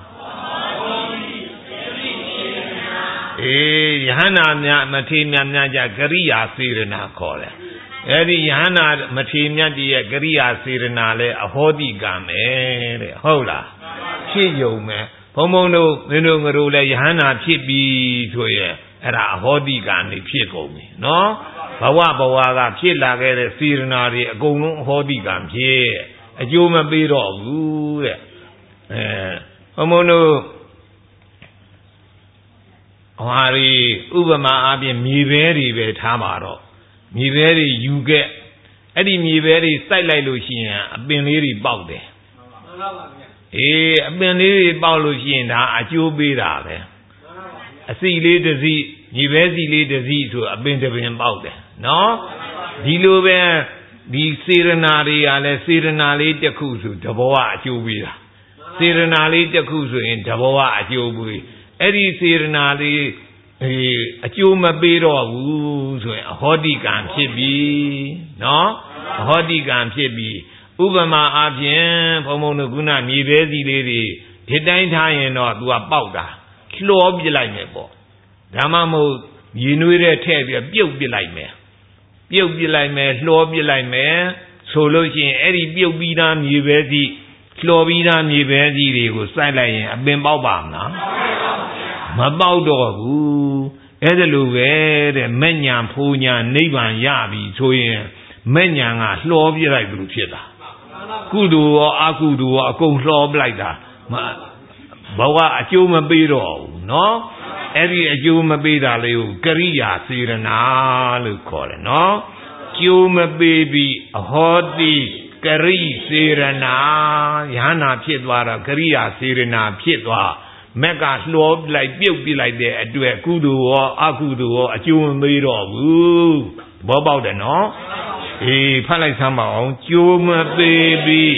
အေးယဟန္တာများမထေရများများကြကရိယာစေရနာခေါ်တယ်အဲ့ဒီယဟန္တာမထေရမြတ်ရဲ့ကရိယာစေရနာလဲအဟောတိကံပဲတဲ့ဟုတ်လားဖြစ်ယုံမယ်ဘုံဘုံတို့မင်းတို့ငါတို့လဲယဟန္တာဖြစ်ပြီဆိုရင်အဲ့ဒါအဟောတိကံနေဖြစ်ကုန်ပြီနော်ဘဝဘဝကဖြစ်လာခဲ့တဲ့စေရနာတွေအကုန်လုံးအဟောတိကံဖြစ်အကျိုးမပေးတော့ဘူးတဲ့အဲဘုံဘုံတို့ဟွာရီဥပမာအပြင်မြေပဲတွေပဲထားပါတော့မြေပဲတွေယူခဲ့အဲ့ဒီမြေပဲတွေစိုက်လိုက်လို့ရှိရင်အပင်လေးတွေပေါက်တယ်မှန်ပါပါဗျာအေးအပင်လေးတွေပေါက်လို့ရှိရင်ဒါအကျိုးပေးတာပဲအစီလေးတစ်စီမြေပဲစီလေးတစ်စီဆိုအပင်တစ်ပင်ပေါက်တယ်နော်ဒီလိုပဲဒီစေရနာတွေကလည်းစေရနာလေးတစ်ခုဆိုတဘောကအကျိုးပေးတာစေရနာလေးတစ်ခုဆိုရင်တဘောကအကျိုးပေးအဲ့ဒီစေရနာလေးအေးအကျိုးမပေးတော့ဘူးဆိုရင်အဟောတိကံဖြစ်ပြီနော်အဟောတိကံဖြစ်ပြီဥပမာအားဖြင့်ဘုံဘုံတို့ခုနမြေပဲစီလေးတွေဒီတိုင်းထားရင်တော့ तू ကပေါက်တာလှောပြလိုက်မယ်ပေါ့ဒါမှမဟုတ်ရေနွေးတဲ့ထည့်ပြီးပြုတ်ပြလိုက်မယ်ပြုတ်ပြလိုက်မယ်လှောပြလိုက်မယ်ဆိုလို့ရှိရင်အဲ့ဒီပြုတ်ပြီးသားမြေပဲစီလှော်ပြီးသားမြေပဲစီတွေကိုစိုက်လိုက်ရင်အပင်ပေါက်ပါမလားမပေါက်တော့ဘူးအဲ့ဒါလိုပဲတဲ့မဲ့ညာဖိုးညာနိဗ္ဗာန်ရပြီဆိုရင်မဲ့ညာကလှော်ပြလိုက်လို့ဖြစ်တာကုသိုလ်ရောအကုသိုလ်ရောအကုန်လှော်ပလိုက်တာဘဝအကျိုးမပေးတော့ဘူးနော်အဲ့ဒီအကျိုးမပေးတာလေးကိုကရိယာစေရနာလို့ခေါ်တယ်နော်ကျိုးမပေးပြီးအဟောတိကရိစေရနာယဟနာဖြစ်သွားတော့ကရိယာစေရနာဖြစ်သွားမက်ကလှောလိုက်ပြုတ်ပြလိုက်တဲ့အတွက်ကုသိုလ်ရောအကုသိုလ်ရောအကျိုးမပေးတော့ဘူးဘောပေါက်တယ်နော်အေးဖတ်လိုက်စမ်းပါအောင်ကျိုးမပေးပြီး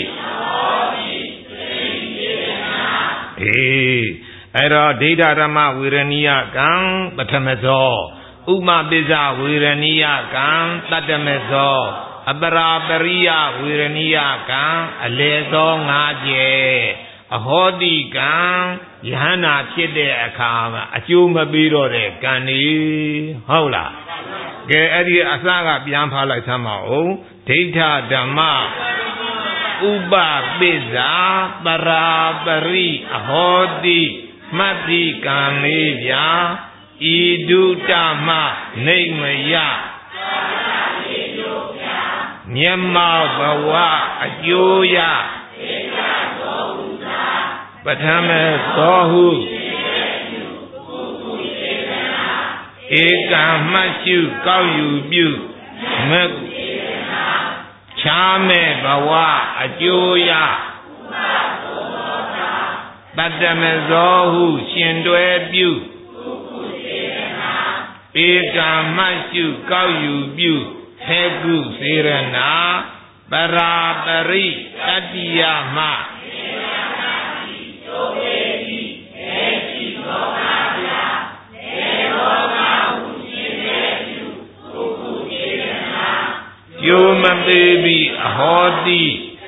အေးအဲ့တော့ဒိဋ္ဌဓမ္မဝေရဏိယကံပထမဇောဥမပိစ္ဆဝေရဏိယကံတတ္တမဇောအပရာပရိယဝေရဏိယကံအလေသောငါးကျဲအဟောတိကံယဟနာဖြစ်တဲ့အခါမှာအကျိုးမပေးတော့တဲ့ကံနေဟုတ်လားကဲအဲ့ဒီအစကပြန်ဖားလိုက်သမ်းပါဦးဒိဋ္ဌဓမ္မဥပပိစ္ဆာပရာပရိအဟောတိမတ္တိကံလေးပြာဤဒုတမနေမယမျက်မှောက်ဘဝအကျိုးရပထမသောဟုဧကံမှတ်ရှုကောက်ယူပြုမချားမဲ့ဘဝအကျိုးရတတ္တမဇောဟုရှင်တွဲပြုဧကံမှတ်ရှုကောက်ယူပြုဟေကုစေရနာပရာပရိတတ္တိယမယုမပေးပြီးအဟောတိ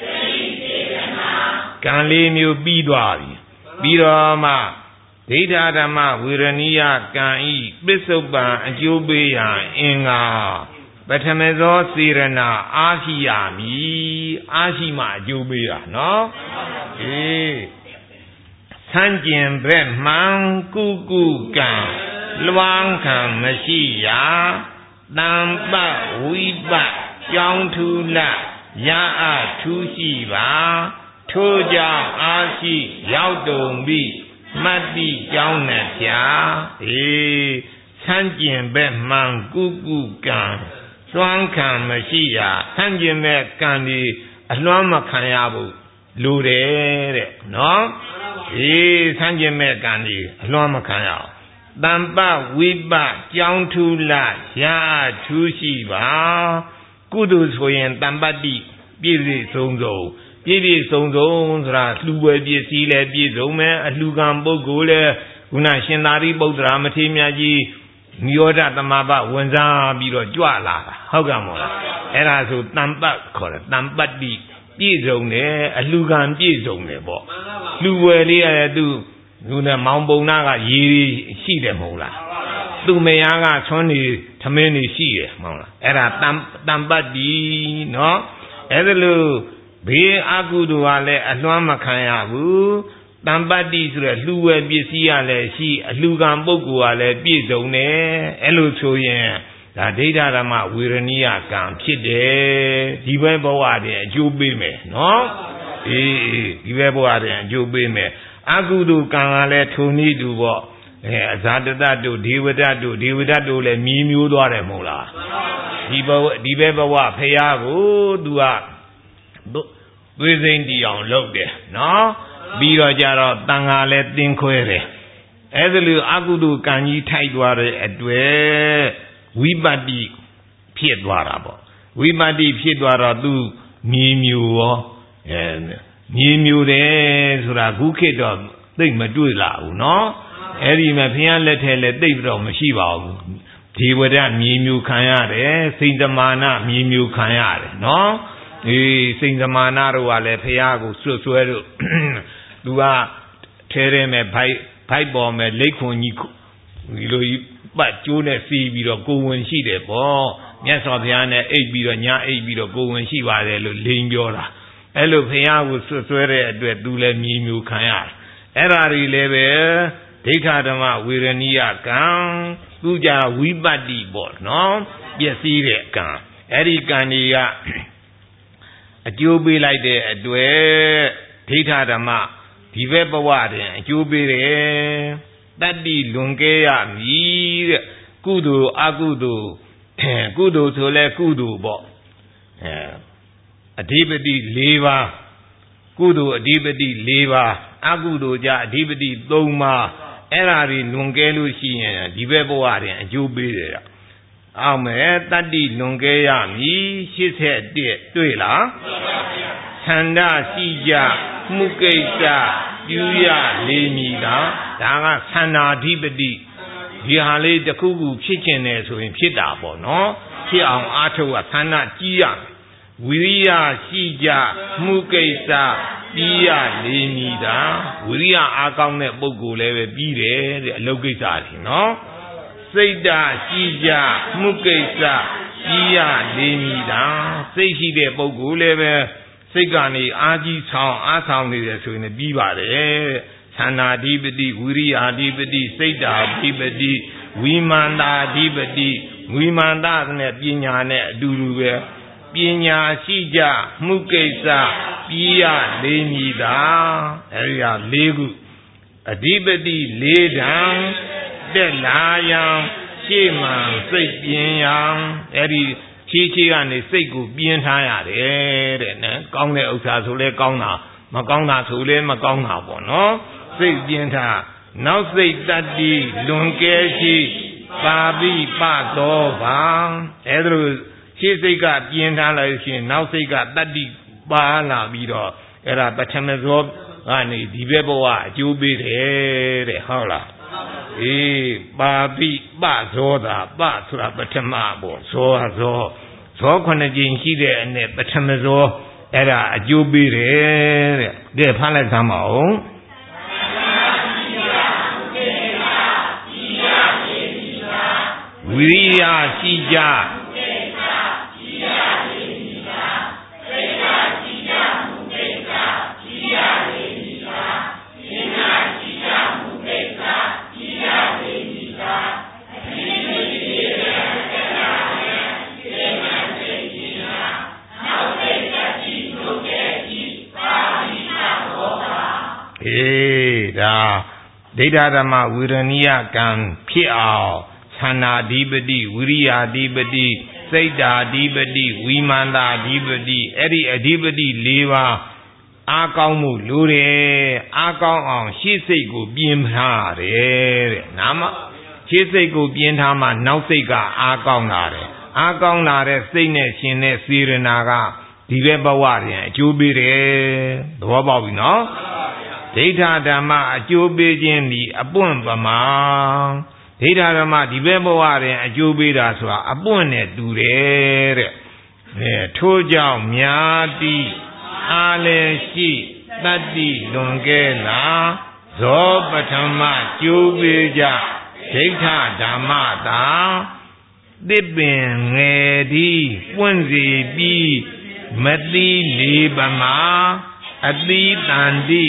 ကံလေးမျိုးပြီးသွားပြီပြီးတော့မှဒိဋ္ဌဓမ္မဝေရဏိယကံဤပစ္စုပန်အကျိုးပေးရန်အင်္ဂါပထမဇောစေရနာအာရှိရမည်အာရှိမှအကျိုးပေးတာနော်အေးဆန်းကျင်ဘက်မှန်ကုကုကံလွမ်းခံမရှိရာတံပဝိပတ်ကြောင်းထူလရအထူးရှိပါထို့ကြောင့်အာရှိရောက်တုံပြီးမတ္တိကြောင်းနဲ့ဖြာအေးဆန်းကျင်ဘက်မှန်ကုကုကံလွှမ်းခံမရှိရာဆန်းကျင်ဘက်ကံဒီအလွှမ်းမခံရဘူးလိုတယ်တဲ့နော်အေးဆန်းကျင်ဘက်ကံဒီအလွှမ်းမခံရအောင်တမ္ပဝိပတ်ကြောင်းထူလရအထူးရှိပါကုသိုလ်ဆိုရင်တမ္ပတ္တိပြည့်ပြည့်စုံစုံပြည့်ပြည့်စုံစုံဆိုတာလှူဝယ်ပစ္စည်းလည်းပြည့်စုံမယ်အလှူခံပုဂ္ဂိုလ်လည်းခုနရှင်သာရိပုတ္တရာမထေရမြတ်ကြီးနိရောဓသမဘဝင်စားပြီးတော့ကြွလာတာဟုတ်ကဲ့မို့လားအဲ့ဒါဆိုတမ္ပတ်ခေါ်တယ်တမ္ပတ္တိပြည့်စုံတယ်အလှူခံပြည့်စုံတယ်ပေါ့လှူဝယ်လေးရသူခုနမောင်ပုံနာကရေရှိတယ်မဟုတ်လားသူမယားကဆွမ်းနေထမင်းနေရှိတယ်မဟုတ်လားအဲ့ဒါတမ်တမ်ပတ်ဒီနော်အဲ့ဒါလို့ဘေးအကုသိုလ်ကလည်းအလွှမ်းမခံရဘူးတမ်ပတ်တိဆိုတဲ့လှူဝယ်ပစ္စည်းရလည်းရှိအလှူခံပုဂ္ဂိုလ်ကလည်းပြည့်စုံတယ်အဲ့လိုဆိုရင်ဒါဒိဋ္ဌဓမ္မဝေရဏိယကံဖြစ်တယ်ဒီဘက်ဘဝတည်းအကျိုးပေးမယ်နော်အေးဒီဘက်ဘဝတည်းအကျိုးပေးမယ်အကုသိုလ်ကံကလည်းထုံနည်းတူပေါ့အဲအဇာတတတို့ဒေဝဒတ်တို့ဒေဝဒတ်တို့လည်းမြည်မျိုးသွားတယ်မဟုတ်လားဒီဘဝဒီဘက်ဘဝဖရာကိုသူကသွေးစိမ့်တီအောင်လုပ်တယ်နော်ပြီးတော့ကြတော့တန်ဃာလည်းသင်ခွဲတယ်အဲ့ဒါလိုအကုသိုလ်ကံကြီးထိုက်သွားတဲ့အတွက်ဝိပတ္တိဖြစ်သွားတာပေါ့ဝိပတ္တိဖြစ်သွားတော့သူမြည်မျိုးရောအဲမြည်မျိုးတယ်ဆိုတာခုခေတ်တော့သိမတွေ့လာဘူးနော်အဲ့ဒီမှာဘုရားလက်ထဲလည်းသိတော့မရှိပါဘူးဒေဝဒမြည်မျိုးခံရတယ်စိန်သမာနမြည်မျိုးခံရတယ်နော်အေးစိန်သမာနတို့ကလည်းဘုရားကိုဆွဆွဲလို့သူကထဲထဲမဲ့ဘိုက်ဘိုက်ပေါ်မဲ့လိတ်ခွန်ကြီးဒီလိုကြီးပတ်ကျိုးနဲ့စီးပြီးတော့ကိုဝင်ရှိတယ်ပေါ့မြတ်စွာဘုရားနဲ့အိပ်ပြီးတော့ညာအိပ်ပြီးတော့ကိုဝင်ရှိပါတယ်လို့လိန်ပြောတာအဲ့လိုဖရာကိုဆွဆွဲတဲ့အတွက်သူလည်းမြေမျိုးခံရတယ်အဲ့ဒါတွေလည်းပဲဒိဋ္ဌဓမ္မဝေရဏိယကံသူကြဝိပတ္တိပေါ့နော်ပျက်စီးတဲ့ကံအဲ့ဒီကံတွေကအကျိုးပေးလိုက်တဲ့အတွက်ဒိဋ္ဌဓမ္မဒီဘက်ဘဝတွင်အကျိုးပေးတယ်တတ္တိလွန်ကဲရမည်တဲ့ကုသိုလ်အကုသိုလ်ကုသိုလ်ဆိုလဲကုသိုလ်ပေါ့အဲအဓိပတိ၄ပါးကုသိုလ်အဓိပတိ၄ပါးအကုသိုလ်ကြအဓိပတိ၃ပါးအဲ့ဒါတွေလွန်ကဲလို့ရှိရင်ဒီဘက်ဘဝတွင်အကျိုးပေးတယ်အောင်မယ်တတ္တိလွန်ကဲရမည်ရှစ်ဆက်တွေ့လားသန္တာရှိကြမှုကိစ္စပြုရလေးမည်သာဒါကသန္တာဓိပတိဒီဟာလေးတစ်ခုခုဖြစ်ကျင်တယ်ဆိုရင်ဖြစ်တာပေါ့နော်ဖြစ်အောင်အားထုတ်ရသန္တာကြီးရဝိရိယရှိကြမှုကိစ္စပြီးရလေးမည်သာဝိရိယအားကောင်းတဲ့ပုဂ္ဂိုလ်လည်းပဲပြီးတယ်တဲ့အလုပ်ကိစ္စတွေနော်စိတ်ဓာတ်ရှိကြမှုကိစ္စပြီးရလေးမည်သာစိတ်ရှိတဲ့ပုဂ္ဂိုလ်လည်းပဲစိတ်ကနေအာကြီးဆောင်အားဆောင်နေတယ်ဆိုရင်ပြီးပါတယ်သန္တာဓိပတိဝိရိယဓိပတိစိတ်ဓာတ်ဓိပတိဝိမာန်တာဓိပတိဝိမာန်တာနဲ့ပညာနဲ့အတူတူပဲပညာရှိကြမှုကိစ္စပြီးရလေးမည်သာအဲဒီဟာ၄ခုအဓိပတိ၄ဓာန်တက်လာယံရှေ့မှစိတ်ပြင်းယံအဲဒီဖြည်းဖြည်းကနေစိတ်ကိုပြင်းထားရတယ်တဲ့နော်ကောင်းတဲ့ဥစ္စာဆိုလဲကောင်းတာမကောင်းတာဆိုလဲမကောင်းတာပေါ့နော်စိတ်ပြင်းထားနောက်စိတ်တတ္တိလွန်ကဲရှိပါပိပသောဘာအဲဒါလိုရှေ့စိတ်ကပြင်းထားလိုက်ရှင်နောက်စိတ်ကတတ္တိပါလာပြီးတော့အဲ့ဒါပထမဇောကနေဒီဘက်ဘဝအကျိုးပေးတယ်တဲ့ဟုတ်လားအေးပါပိပဇောတာပဆိုတာပထမပေါ့ဇောဇောဇောခုနှစ်ကြိမ်ရှိတဲ့အနဲ့ပထမဇောအဲ့ဒါအကျိုးပေးတယ်တဲ့ကဲဖတ်လိုက်သမ်းပါဦးဝိရိယရှိကြဒိဋ္ဌဓမ္မဝေရဏိယကံဖြစ်အောင်သန္တာဓိပတိဝိရိယဓိပတိစိတ်ဓာဓိပတိဝိမာန်တာဓိပတိအဲ့ဒီအဓိပတိ၄ပါးအားကောင်းမှုလိုတယ်အားကောင်းအောင်ရှေ့စိတ်ကိုပြင်းထားတယ်တဲ့နာမရှေ့စိတ်ကိုပြင်းထားမှနောက်စိတ်ကအားကောင်းလာတယ်အားကောင်းလာတဲ့စိတ်နဲ့ရှင်တဲ့စေရနာကဒီဘက်ဘဝတွင်အကျိုးပေးတယ်သဘောပေါက်ပြီနော်ဒိဋ္ဌဓမ္မအကျိုးပေးခြင်းဒီအပွင့်ပမာဒိဋ္ဌဓမ္မဒီဘက်ဘဝတွင်အကျိုးပေးတာဆိုတာအပွင့်နဲ့တူတယ်တဲ့အဲထို့ကြောင့်မြာတိအားလည်းရှိတတ္တိလွန်ကဲလာဇောပထမကျိုးပေးကြဒိဋ္ဌဓမ္မသာသစ်ပင်ငယ်သည်ပွင့်စီပြီးမတိလေးပမာအတိတန္တိ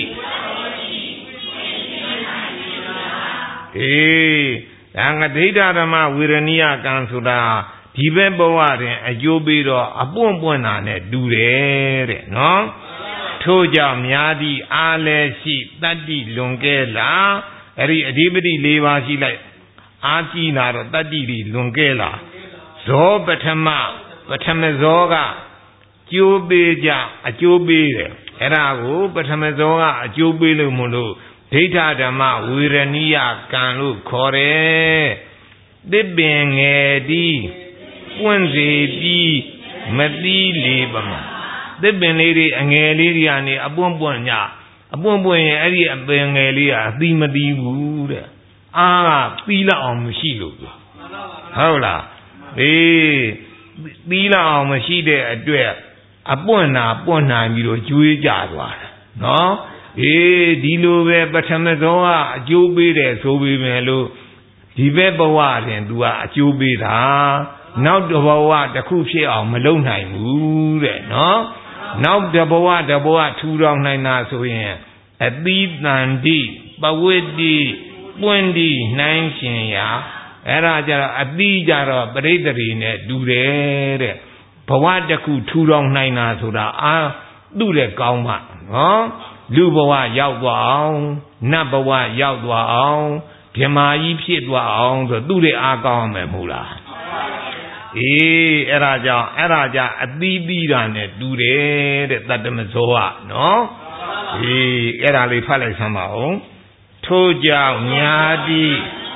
အေးဒါငါဒိဋ္ဌဓမ္မဝေရဏိယကံဆိုတာဒီဘက်ဘဝတွင်အကျိုးပေးတော့အပွင့်ပွင့်တာနဲ့တူတယ်တဲ့နော်ထို့ကြောင့်များသည့်အားလည်းရှိတတ္တိလွန်ကဲလာအဲ့ဒီအဓိပတိ၄ပါးရှိလိုက်အားကြီးလာတော့တတ္တိတွေလွန်ကဲလာဇောပထမပထမဇောကကျိုးပေးကြအကျိုးပေးတယ်အဲ့ဒါကိုပထမဇောကအကျိုးပေးလို့မလို့ဒိဋ္ဌဓမ္မဝေရဏိယကံလို့ခေါ်တယ်သစ်ပင်ငယ်ဒီပွင့်စီပြီးမသီးလေးပမာသစ်ပင်လေးတွေအငယ်လေးတွေကနေအပွင့်ပွင့်ညအပွင့်ပွင့်ရင်အဲ့ဒီအပင်ငယ်လေးကအသီးမသီးဘူးတဲ့အားကသီးလောက်အောင်မရှိလို့ဟုတ်လားအေးသီးလောက်အောင်မရှိတဲ့အတွက်အပွင့်နာပွင့်နိုင်ပြီးတော့ကျွေးကြသွားတာနော်အေးဒီလိုပဲပထမဆုံးကအကျိုးပေးတယ်ဆိုပေမဲ့လို့ဒီဘက်ဘဝတွင် तू ကအကျိုးပေးတာနောက်တစ်ဘဝတစ်ခုဖြစ်အောင်မလုပ်နိုင်ဘူးတဲ့နော်နောက်တဘဝတဘဝထူထောင်နိုင်တာဆိုရင်အသီးတန်တိပဝိတ္တိပွင့်တိနှိုင်းရှင်ရာအဲ့ဒါကြတော့အသီးကြတော့ပရိသေတွေနဲ့တူတယ်တဲ့ဘဝတစ်ခုထူထောင်နိုင်တာဆိုတာအာသူ့တဲ့ကောင်းမှနော်လူဘဝရောက်သွားအောင်နတ်ဘဝရောက်သွားအောင်ဓမ္မာကြီးဖြစ်သွားအောင်ဆိုသူ့တဲ့အားကောင်းမယ်မဟုတ်လားအေးအဲ့ဒါကြောင့်အဲ့ဒါကြအသီးသီးတာနဲ့တူတယ်တဲ့တတ္တမဇောကနော်အေးအဲ့ဒါလေးဖတ်လိုက်စမ်းပါဦးထို့ကြောင့်ညာတိ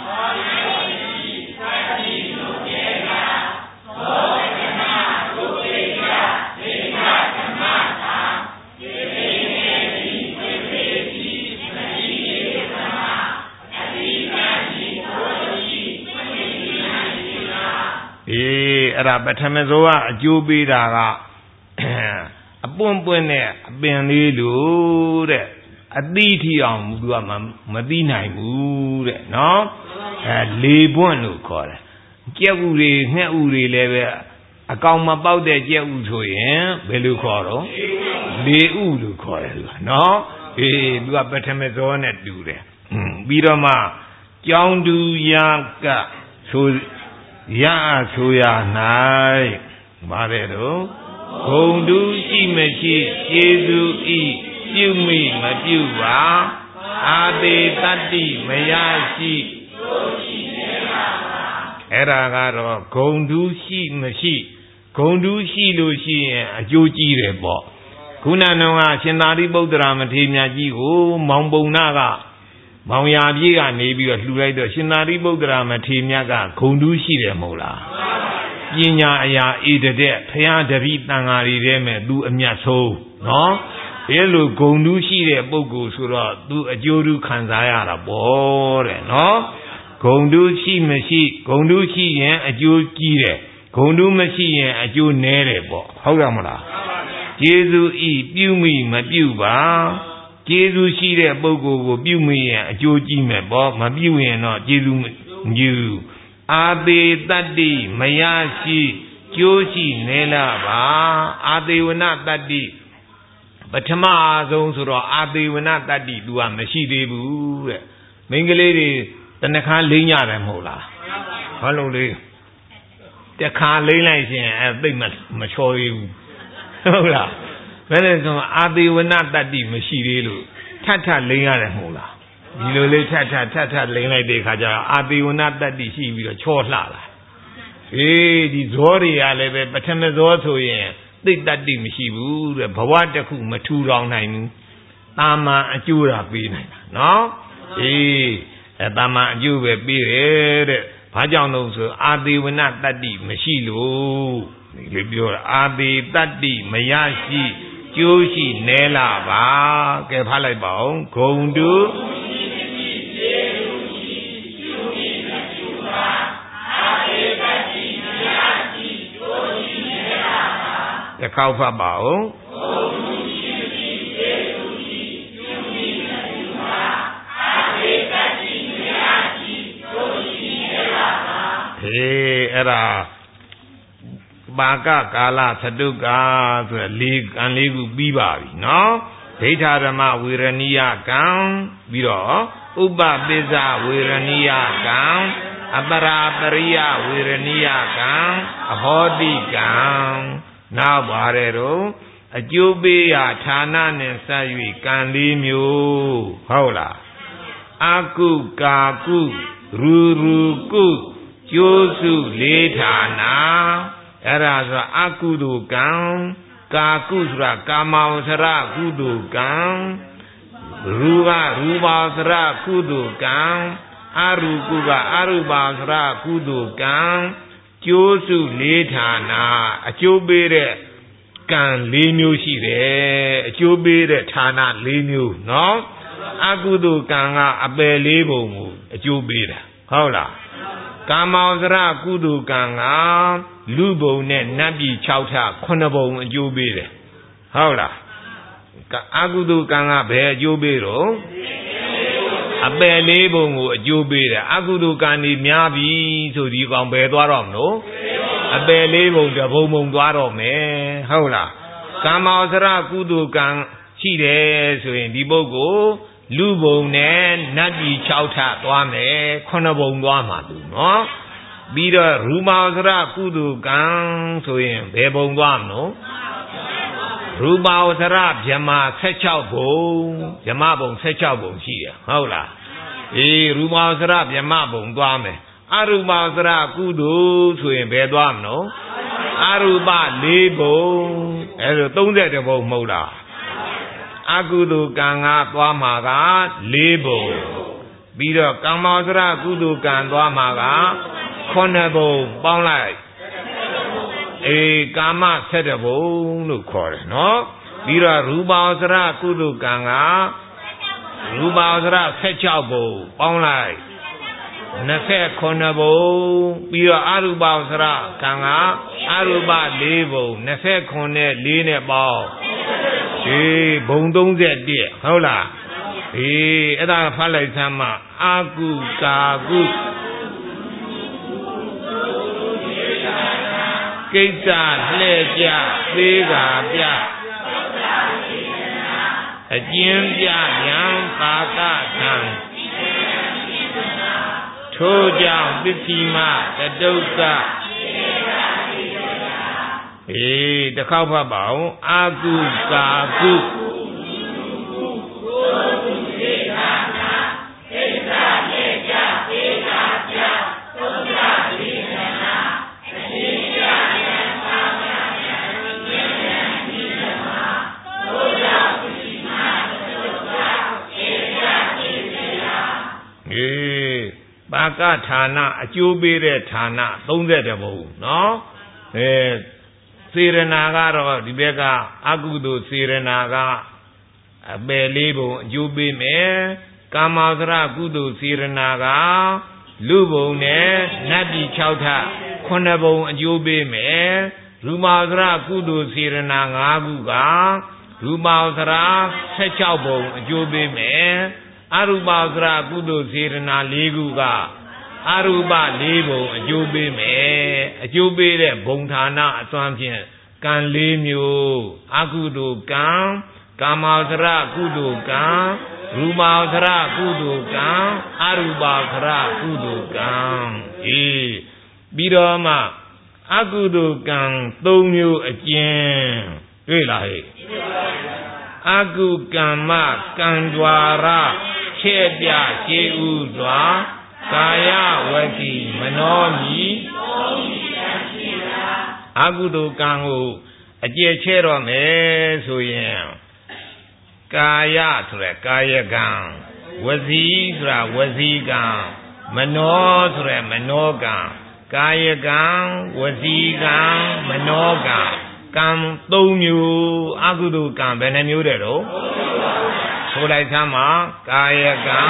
အေးအဲ့ဒါပထမဇောကအကျိုးပေးတာကအပွင့်ပွင့်နဲ့အပင်လေးလို့တဲ့အသီးထီအောင်သူကမသိနိုင်ဘူးတဲ့နော်အဲလေပွင့်လို့ခေါ်တယ်ကြက်ဥတွေငှက်ဥတွေလည်းပဲအကောင်မပေါက်တဲ့ကြက်ဥဆိုရင်ဘယ်လိုခေါ်တော့လေဥလို့ခေါ်တယ်သူကနော်အေးသူကပထမဇောနဲ့တူတယ်ပြီးတော့မှကြောင်းတူရကဆိုရဆိုရ၌ပါတယ်တော့ဂုံတူရှိမရှိကျေစုဤပြုမိမပြုပါအာတိတတ္တိမရရှိအဲ့ဒါကတော့ဂုံတူရှိမရှိဂုံတူရှိလို့ရှိရင်အကျိုးကြီးတယ်ပေါ့ခုနကရှင်သာရိပုတ္တရာမထေရမြတ်ကြီးကိုမောင်ပုံနာကမောင်ရာပြေးကနေပြီးတော့လှူလိုက်တော့ရှင်သာရိပုတ္တရာမထေရမြတ်ကဂုံတူးရှိတယ်မဟုတ်လားပညာအရာဧတတဲ့ဖရာတပည့်တန်ဃာတွေထဲမှာသူအမြတ်ဆုံးနော်အဲလိုဂုံတူးရှိတဲ့ပုဂ္ဂိုလ်ဆိုတော့သူအကျိုးတူးခံစားရတာပေါ့တဲ့နော်ဂုံတူးရှိမရှိဂုံတူးရှိရင်အကျိုးကြီးတယ်ဂုံတူးမရှိရင်အကျိုးနည်းတယ်ပေါ့ဟုတ်ရမလားကျေးဇူးဤပြုမိမပြုပါကျေးဇူးရှိတဲ့ပုဂ္ဂိုလ်ကိုပြုမိရင်အကျိုးကြီးမယ်ပေါ့မပြုရင်တော့ကျေးဇူးမပြုအာသေးတတ္တိမရရှိကျိုးရှိနေလားပါအာသေးဝနတတ္တိပထမအဆုံးဆိုတော့အာသေးဝနတတ္တိ तू ကမရှိသေးဘူးတဲ့မိန်းကလေးတွေတနခါလိမ့်ရတယ်မဟုတ်လားဘာလို့လဲတခါလိမ့်လိုက်ရှင်အဲသိမ့်မမချော်သေးဘူးဟုတ်လားဘယ်လဲဆိုအာသေးဝနတတ္တိမရှိသေးလို့ထပ်ထပ်လိမ့်ရတယ်မဟုတ်လားဒီလိုလေးထပ်ထပ်ထပ်ထပ်လိမ့်လိုက်တဲ့အခါကျတော့အာသေးဝနတတ္တိရှိပြီးတော့ချောလှလာအေးဒီဇောတွေကလည်းပဲပထမဇောဆိုရင်သိတတ္တိမရှိဘူးတဲ့ဘဝတစ်ခုမထူထောင်နိုင်ဘူးတာမန်အကျိုးတာပေးနိုင်တာနော်အေးအဲတာမန်အကျိုးပဲပေးတယ်တဲ့ဘာကြောင့်လို့ဆိုအာသေးဝနတတ္တိမရှိလို့ဒီလိုပြောတာအာသေးတတ္တိမရရှိကျိုးရှိနဲလာပါကဲဖတ်လိုက်ပါဦးဂုံတုတစ်ခေါက်ဖတ်ပါဦးဟေးအဲ့ဒါပါကကာလသတုကဆိုတဲ့လေးကံလေးခုပြီးပါပြီနော်ဒိဋ္ဌဓမ္မဝေရဏိယကံပြီးတော့ဥပပိစ္ဆဝေရဏိယကံအပရာပရိယဝေရဏိယကံအဟောတိကံနောက်ပါတယ်တော့အကျိုးပေးရာဌာနနဲ့ဆက်၍ကံလေးမျိုးဟုတ်လားအာကုကာကုရူရူကုကျိုးစုလေးဌာနအဲ့ဒါဆိုအကုသိုလ်ကံကာကုဆိုတာကာမောစရကုသိုလ်ကံရူကရူပါစရကုသိုလ်ကံအရူကုကအရူပါစရကုသိုလ်ကံကျိုးစုလေးဌာနအကျိုးပေးတဲ့ကံလေးမျိုးရှိတယ်အကျိုးပေးတဲ့ဌာနလေးမျိုးနော်အကုသိုလ်ကံကအပယ်လေးပုံကိုအကျိုးပေးတာဟုတ်လားကာမောစရကုသိုလ်ကံကလူဘုံနဲ့နတ်ပြည်၆ထပ်ခုနှစ်ဘုံအကျိုးပေးတယ်ဟုတ်လားအကုသိုလ်ကံကဘယ်အကျိုးပေးတော့အပယ်လေးပုံကိုအကျိုးပေးတယ်အကုသိုလ်ကံကြီးများပြီဆိုဒီကောင်ဘယ်သွားတော့မလို့အပယ်လေးပုံတဘုံဘုံသွားတော့မယ်ဟုတ်လားကာမောစရကုသိုလ်ကံရှိတယ်ဆိုရင်ဒီပုဂ္ဂိုလ်လူဘုံနဲ့နတ်ပြည်၆ထပ်သွားမယ်ခုနှစ်ဘုံသွားမှာသူနော်ပြီးတော့ရူမောစရကုသိုလ်ကံဆိုရင်ဘယ်ဘုံသွားမလို့ရူပောစရဗြဟ္မာ၁၆ဘုံဗြဟ္မာဘုံ၁၆ဘုံရှိတယ်ဟုတ်လားအေးရူပောစရဗြဟ္မာဘုံသွားမယ်အရူပောစရကုသိုလ်ဆိုရင်ဘယ်သွားမလို့အရူပ၄ဘုံအဲလို၃၁ဘုံမဟုတ်လားအကုသိုလ်ကံကသွားမှာက၄ဘုံပြီးတော့ကာမောစရကုသိုလ်ကံသွားမှာကခုနှစ်ဘုံပေါင်းလိုက်အေကာမ၁၁ဘုံလို့ခေါ်တယ်နော်ပြီးတော့ရူပောစရကုသိုလ်ကံကရူပောစရ၁၆ဘုံပေါင်းလိုက်၂၉ဘုံပြီးတော့အရူပောစရကံကအရူပ၄ဘုံ၂၉နဲ့၄နဲ့ပေါင်းအေးဘုံ၃၁ဟုတ်လားအေးအဲ့ဒါဖတ်လိုက်စမ်းမအာကုကာကုကိစ္စလှဲ့ကြသေးကာပြအကျဉ်းပြညာပါကထံထို့ကြောင့်ပစ္စည်းမတတုတ်ကအေးတစ်ခေါက်ဖတ်ပါဦးအာကုကာကုပါကဌာနအကျိုးပေးတဲ့ဌာန၃၁ဘုံနော်အဲစေရနာကတော့ဒီဘက်ကအကုသိုလ်စေရနာကအပယ်လေးဘုံအကျိုးပေးမယ်ကာမောစရကုသိုလ်စေရနာကလူဘုံနဲ့နတ်ပြည်၆ထပ်ခုနှစ်ဘုံအကျိုးပေးမယ်ရူမောစရကုသိုလ်စေရနာ၅ခုကရူမောစရ၁၆ဘုံအကျိုးပေးမယ်အရူပစရကုသိုလ်စေရနာ၄ခုကအရူပ၄ဘုံအကျိုးပေးမယ်အကျိုးပေးတဲ့ဘုံဌာနအစွမ်းဖြင့်ကံ၄မျိုးအကုသိုလ်ကံကာမောစရကုသိုလ်ကံရူမောစရကုသိုလ်ကံအရူပစရကုသိုလ်ကံအေးပြီးတော့မှအကုသိုလ်ကံ၃မျိုးအကျဉ်းတွေ့လားဟဲ့အကုကမ္မကံ द्वार ချဲ့ပြရှေးဥစွာကာယဝစီမနောမီအကုသိုလ်ကံကိုအကျယ်ချဲ့တော့မယ်ဆိုရင်ကာယဆိုရယ်ကာယကံဝစီဆိုတာဝစီကံမနောဆိုရယ်မနောကံကာယကံဝစီကံမနောကံကံ၃မျိုးအကုသိုလ်ကံဘယ်နှမျိုးတဲ့တော့ဆိုလိုက်သမ်းမှာကာယကံ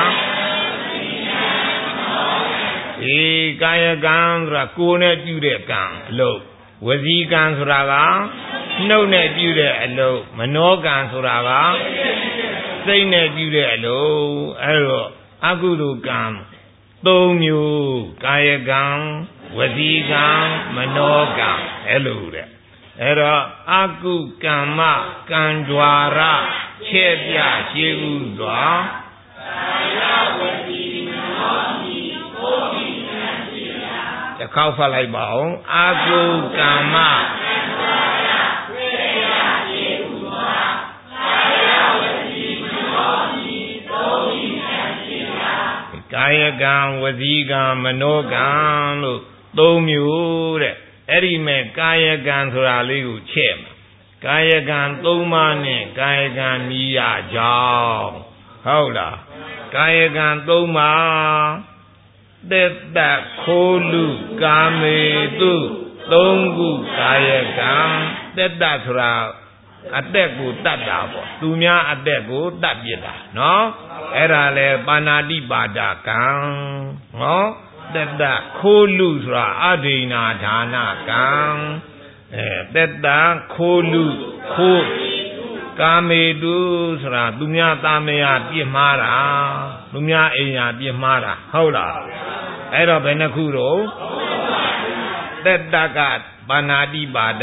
အေးကာယကံဆိုတာကိုယ်နဲ့ပြုတဲ့ကံအလုပ်ဝစီကံဆိုတာကနှုတ်နဲ့ပြုတဲ့အလုပ်မနောကံဆိုတာကစိတ်နဲ့ပြုတဲ့အလုပ်အဲတော့အကုသိုလ်ကံ၃မျိုးကာယကံဝစီကံမနောကံအဲလိုတဲ့အဲ့တော့အကုကမ္မကံ द्वार ချဲ့ပြရှေးဥစွာကာယဝစီမနောမီကိုယ်ဒီကံရှိတာတစ်ခေါက်ဖတ်လိုက်ပါအောင်အကုကမ္မကံ द्वार ချဲ့ပြရှေးဥစွာကာယဝစီမနောမီကိုယ်ဒီကံရှိတာကာယကံဝစီကံမနောကံလို့သုံးမျိုးတဲ့အဲ့ဒီမဲ့ကာယကံဆိုတာလေးကိုချဲ့မှာကာယကံသုံးပါးနဲ့ကာယကံနီးရကြောင်းဟုတ်လားကာယကံသုံးပါးသက်သက်ခိုးလူကာမေတုသုံးခုကာယကံသက်သက်ဆိုတာအသက်ကိုတတ်တာပေါ့သူများအသက်ကိုတတ်ပြစ်တာနော်အဲ့ဒါလေပါဏာတိပါဒကံနော်သက်တခိုးလူဆိုတာအဒိနာဒါနကံအဲသက်တခိုးလူခိုးကာမေတုဆိုတာသူများသားမယားပြစ်မှားတာသူများအိမ်ယာပြစ်မှားတာဟုတ်လားအဲ့တော့ဘယ်နှခုတော့သက်တကပါဏာတိပါဒ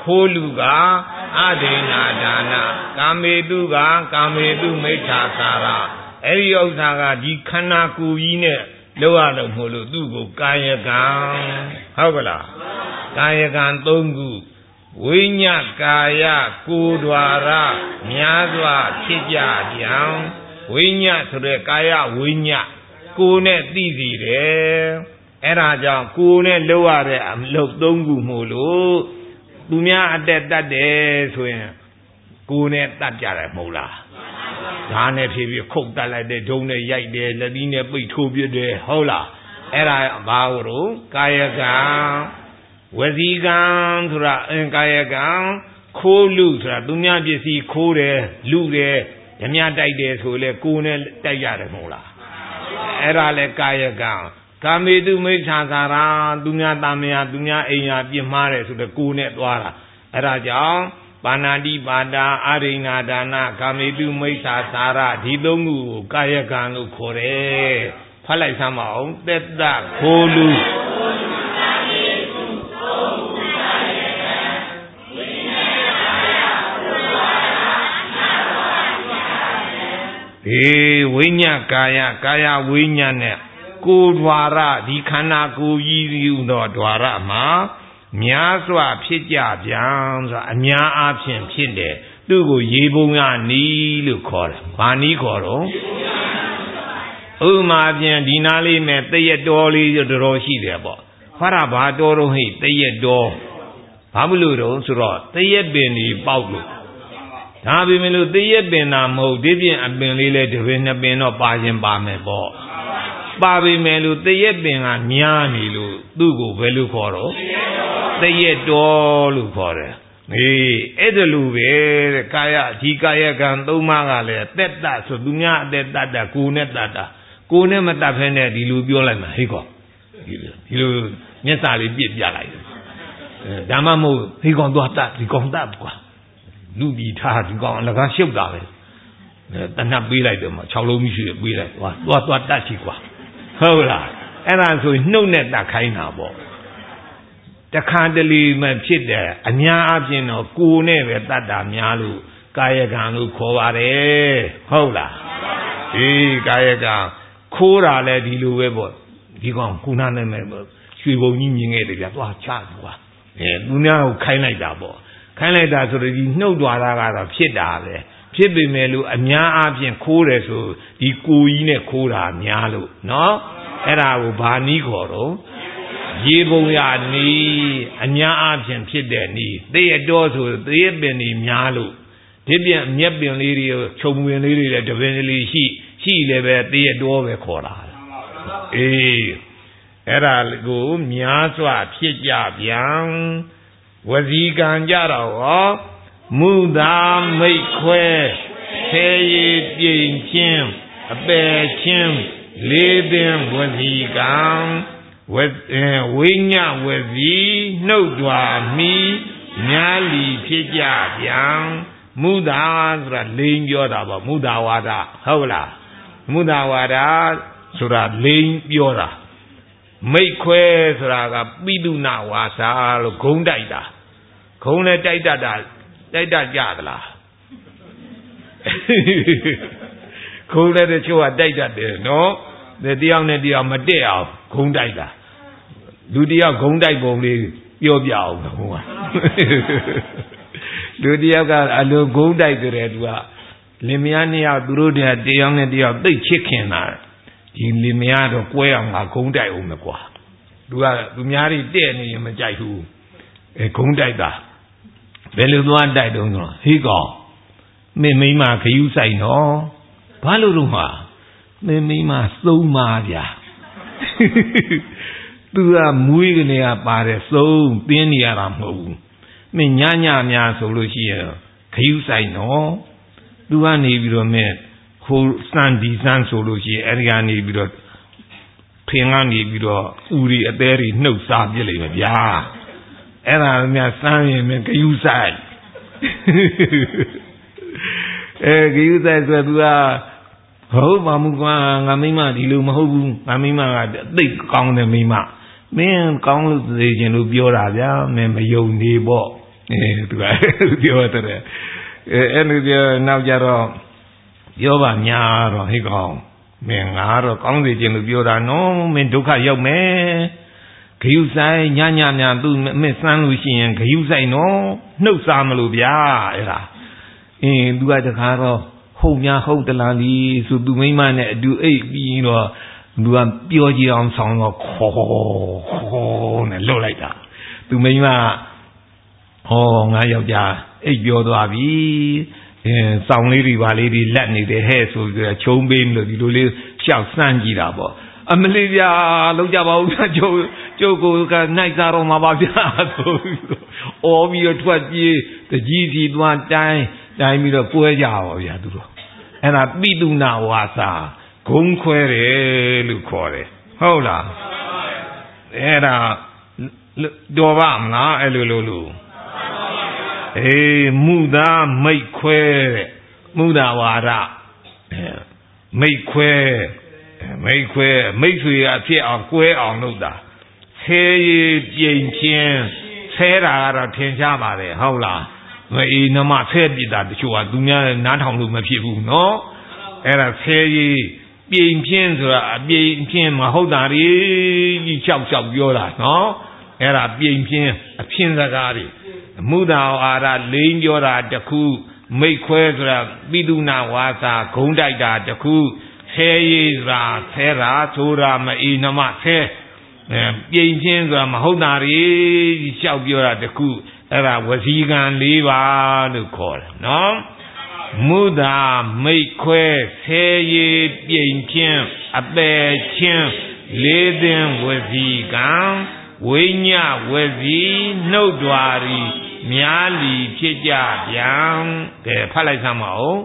ခိုးလူကအဒိနာဒါနကာမေတုကကာမေတုမိစ္ဆာစာရအဲ့ဒီဥစ္စာကဒီခန္ဓာကိုယ်ကြီးနဲ့လောက်ရတော့မို့လို့သူ့ကိုကာယကံဟုတ်ကလားကာယကံသုံးခုဝိညာကာယကိုယ် द्वार များစွာဖြစ်ကြပြန်ဝိညာဆိုတဲ့ကာယဝိညာကိုယ်နဲ့သိစီတယ်အဲ့ဒါကြောင့်ကိုယ်နဲ့လောက်ရတဲ့အလုပ်သုံးခုမို့လို့သူများအတက်တတ်တယ်ဆိုရင်ကိုယ်နဲ့တတ်ကြတယ်မဟုတ်လားဓာတ်နဲ့ဖြည်းဖြည်းခုတ်တက်လိုက်တယ်ဒုံနဲ့ရိုက်တယ်လက်သီးနဲ့ပိတ်ထိုးပြတယ်ဟုတ်လားအဲ့ဒါဘာလို့ကာယကံဝစီကံဆိုတာအင်ကာယကံခိုးလူဆိုတာသူများပစ္စည်းခိုးတယ်လူတယ်ရမြတိုက်တယ်ဆိုလေကိုယ်နဲ့တိုက်ရတယ်မဟုတ်လားအဲ့ဒါလေကာယကံကာမေတုမိစ္ဆာသာရာသူများတာမယာသူများအိမ်ယာပြစ်မှားတယ်ဆိုတော့ကိုယ်နဲ့သွားတာအဲ့ဒါကြောင့်ပါဏာတိပါဒာအာရိဏဒါနကာမေတုမိစ္ဆာသာရဒီသုံးခုကိုကာယကံလို့ခေါ်တယ်ဖတ်လိုက်စမ်းပါအောင်သက်တခိုးလူေဝိညာကာယကာယဝိညာနဲ့ကိုယ် द्वार ဒီခန္ဓာကိုယ်ကြီးယူသော द्वार မှာများစွာဖြစ်ကြပြန်ဆိုတာအများအားဖြင့်ဖြစ်တယ်သူ့ကိုရေပုံရနီးလို့ခေါ်တယ်ဘာနီးခေါ်တော့ဥပမာဖြင့်ဒီနားလေးမဲ့တရက်တော်လေးတော်တော်ရှိတယ်ပေါ့ဖရဘာတော်တော့ဟိတရက်တော်ဘာမလို့တော့ဆိုတော့တရက်ပင်ကြီးပေါက်လို့ဒါပေမဲ့လို့တရက်ပင်သာမဟုတ်ဒီပြင်အပင်လေးလဲတစ်ပင်နှစ်ပင်တော့ပါရင်ပါမယ်ပေါ့ပါပေမဲ့လို့တရက်ပင်ကများနေလို့သူ့ကိုဘယ်လိုခေါ်တော့တရက်တော်လို့ခေါ်တယ်အေးအဲ့ဒါလိုပဲတဲ့ကာယဒီကာယကံသုံးပါးကလည်းတက်တဆိုသူများအသက်တတ်တာကိုယ်နဲ့တတ်တာကိုယ်နဲ့မတတ်ဖဲနဲ့ဒီလိုပြောလိုက်မှာဟေ့ကောဒီလိုဒီလိုမျက်စာလေးပြစ်ပြလိုက်တယ်ဒါမှမဟုတ်ဟေ့ကောင်သွားတတ်ဒီကောင်တတ်ကွာလူပြီးထားဒီကောင်အလကားရှုပ်တာပဲတနတ်ပေးလိုက်တယ်မှာခြောက်လုံးမရှိပေးလိုက်သွားသွားသွားတတ်ချီကွာဟုတ်လားအဲ့ဒါဆိုနှုတ်နဲ့တတ်ခိုင်းတာပေါ့တခါတလေမှဖြစ်တယ်အများအပြည့်တော့ကိုယ်နဲ့ပဲတတ်တာများလို့ကာယကံလို့ခေါ်ပါတယ်ဟုတ်လားဒီကာယကံခိုးတာလဲဒီလိုပဲပေါ့ဒီကောင်ခုနနဲ့မဲ့ရွှေဘုံကြီးမြင်ခဲ့တယ်ဗျာသွားချကွာအဲသူများကိုခိုင်းလိုက်တာပေါ့ခိုင်းလိုက်တာဆိုတော့ဒီနှုတ်သွားတာကတော့ဖြစ်တာပဲဖြစ်ပေမဲ့လို့အများအားဖြင့်ခိုးတယ်ဆိုဒီကိုကြီးနဲ့ခိုးတာများလို့နော်အဲ့ဒါကိုဘာနီးခေါ်တော့ရေပုံရနီးအများအားဖြင့်ဖြစ်တဲ့နီးသေရတော်ဆိုသေရပင်နီးများလို့ဒီပြန်မြက်ပင်လေးတွေခြုံပင်လေးတွေလည်းတပင်လေးရှိရှိလည်းပဲသေရတော်ပဲခေါ်တာအေးအဲ့ဒါကိုများစွာဖြစ်ကြပြန်ဝစီကံကြတော့ဟောမူသာမိတ်ခွဲဆဲရည်ပြိမ်ချင်းအပယ်ချင်းလေးပင်ဝစီကံဝဝိညာဝစီနှုတ်တွာမိများလီဖြစ်ကြပြန်မူသာဆိုတာလိန်ပြောတာပေါ့မူသာဝါဒဟုတ်လားမူသာဝါဒဆိုတာလိန်ပြောတာမိတ်ခွဲဆိုတာကပိတုနာဝါစာလို့ဂုံးတိုက်တာဂုံးနဲ့တိုက်တတ်တာတိုက်တတ်ကြသလားဂုံးနဲ့တချို့ကတိုက်တတ်တယ်နော်ဒီတယောက်နဲ့တယောက်မတက်အောင်ဂုံးတိုက်တာလူတယောက်ဂုံးတိုက်ပုံလေးပြောပြအောင်ဟိုကလူတယောက်ကအလိုဂုံးတိုက်ကြတယ်သူကလင်မယားနှစ်ယောက်သူတို့တည်းတယောက်နဲ့တယောက်သိတ်ချစ်ခင်တာဒီလင်မယားတော့ကွဲအောင်ငါဂုံးတိုက်အောင်မကွာသူကသူများတွေတဲ့နေရင်မကြိုက်ဘူးအဲဂုံးတိုက်တာဘယ်လိုသွားတိုက်တုံးဆိုတော့ဟေးကောင်မင်းမိမခယူးဆိုင်နော်ဘာလို့တော့မှာမင်းမိမသုံးပါဗျာသူကမွေးကနေကပါတယ်သုံးပင်းနေရတာမဟုတ်ဘူးမင်းညညများဆိုလို့ရှိရင်ခယူးဆိုင်နော်သူကနေပြီးတော့မင်းဟိုစံဒီစံဆိုလို့ရှိရင်အဲဒီကနေပြီးတော့ဖင်ကနေပြီးတော့ဥရီအသေးတွေနှုတ်စားပြစ်လိမ့်မယ်ဗျာအဲ့ဒါများစမ်းရင်မင်းခယူးဆိုင်အဲခယူးဆိုင်ဆိုသူကဟုတ်ပါမှုကွာငါမိမဒီလိုမဟုတ်ဘူးငါမိမကသိတ်ကောင်းတယ်မိမမင်းကောင်းလို့သိခြင်းလို့ပြောတာဗျာမင်းမယုံနေပေါ့အဲသူကပြောတယ်အဲအဲ့လိုပြောနောက်ကြတော့ပြောပါများတော့ဟိကောင်မင်းငါတော့ကောင်းစေခြင်းလို့ပြောတာနော်မင်းဒုက္ခရောက်မယ်ဂယုဆိုင်ညညများသူမင်းစမ်းလို့ရှိရင်ဂယုဆိုင်နော်နှုတ်စားမလို့ဗျာအဲ့ဒါအင်းသူကတခါတော့ဟုတ်များဟုတ်တလားလီဆိုသူမိမနဲ့အတူအိတ်ပြီးတော့သူကပြောကြည့်အောင်ဆောင်တော့ခေါ်ခေါ်နဲ့လွတ်လိုက်တာသူမိမဟောငါယောက်ျားအိတ်ပြောသွားပြီအဲစောင်းလေးတွေပါလေးတွေလက်နေတယ်ဟဲ့ဆိုပြီးတော့ချုံပေးလို့ဒီလိုလေးရှောက်စမ်းကြည့်တာပေါ့အမလေးဗျာလောက်ကြပါဦးကျုပ်ကျုပ်ကိုကနိုင်စားတော့မှာပါဗျာဆိုပြီးတော့အော်ပြီးတော့ထွက်ပြေးတကြီးစီသွားတိုင်းတိုင်းပြီးတော့ပွဲကြပါဗျာသူတို့အဲ့ဒါပိတုနာဝါစာဂုံခွဲတယ်လို့ခေါ်တယ်ဟုတ်လားအဲ့ဒါတော်ပါမလားအဲ့လိုလိုလို့အေးမူသားမိတ်ခွဲတဲ့မူသားဝါဒမိတ်ခွဲမိတ်ခွဲမိတ်ဆွေအဖြစ်အောင်ကွဲအောင်လုပ်တာဆဲရည်ပြင်ချင်းဆဲတာကတော့ထင်ရှားပါတယ်ဟုတ်လားမအေးနမဆဲပြတာတချို့ကသူများနားထောင်လို့မဖြစ်ဘူးနော်အဲ့ဒါဆဲရည်ပြင်ချင်းဆိုတာအပြင်ချင်းမဟုတ်တာကြီးချောက်ချောက်ပြောတာနော်အဲ့ဒါပြင်ချင်းအဖြစ်စကားတွေမုဒ္ဒအာရလိန်ပြောတာတခုမိတ်ခွဲဆိုတာပိတုနာဝါစာဂုံတိုက်တာတခုဆဲရည်ဆိုတာဆဲတာဆိုတာမအေးနမဆဲပြင်ချင်းဆိုတာမဟုတ်တာကြီးချောက်ပြောတာတခုအဲ့ဒါဝစီကံ၄ပါးလို့ခေါ်တယ်နော်မုဒ္ဒမိတ်ခွဲဆဲရည်ပြင်ချင်းအပယ်ချင်းလေးသင်ဝစီကံဝိညာဝစီနှုတ်ဓွာရီများလီဖြစ်ကြပြန်ကဲဖတ်လိုက်စမ်းပါဦး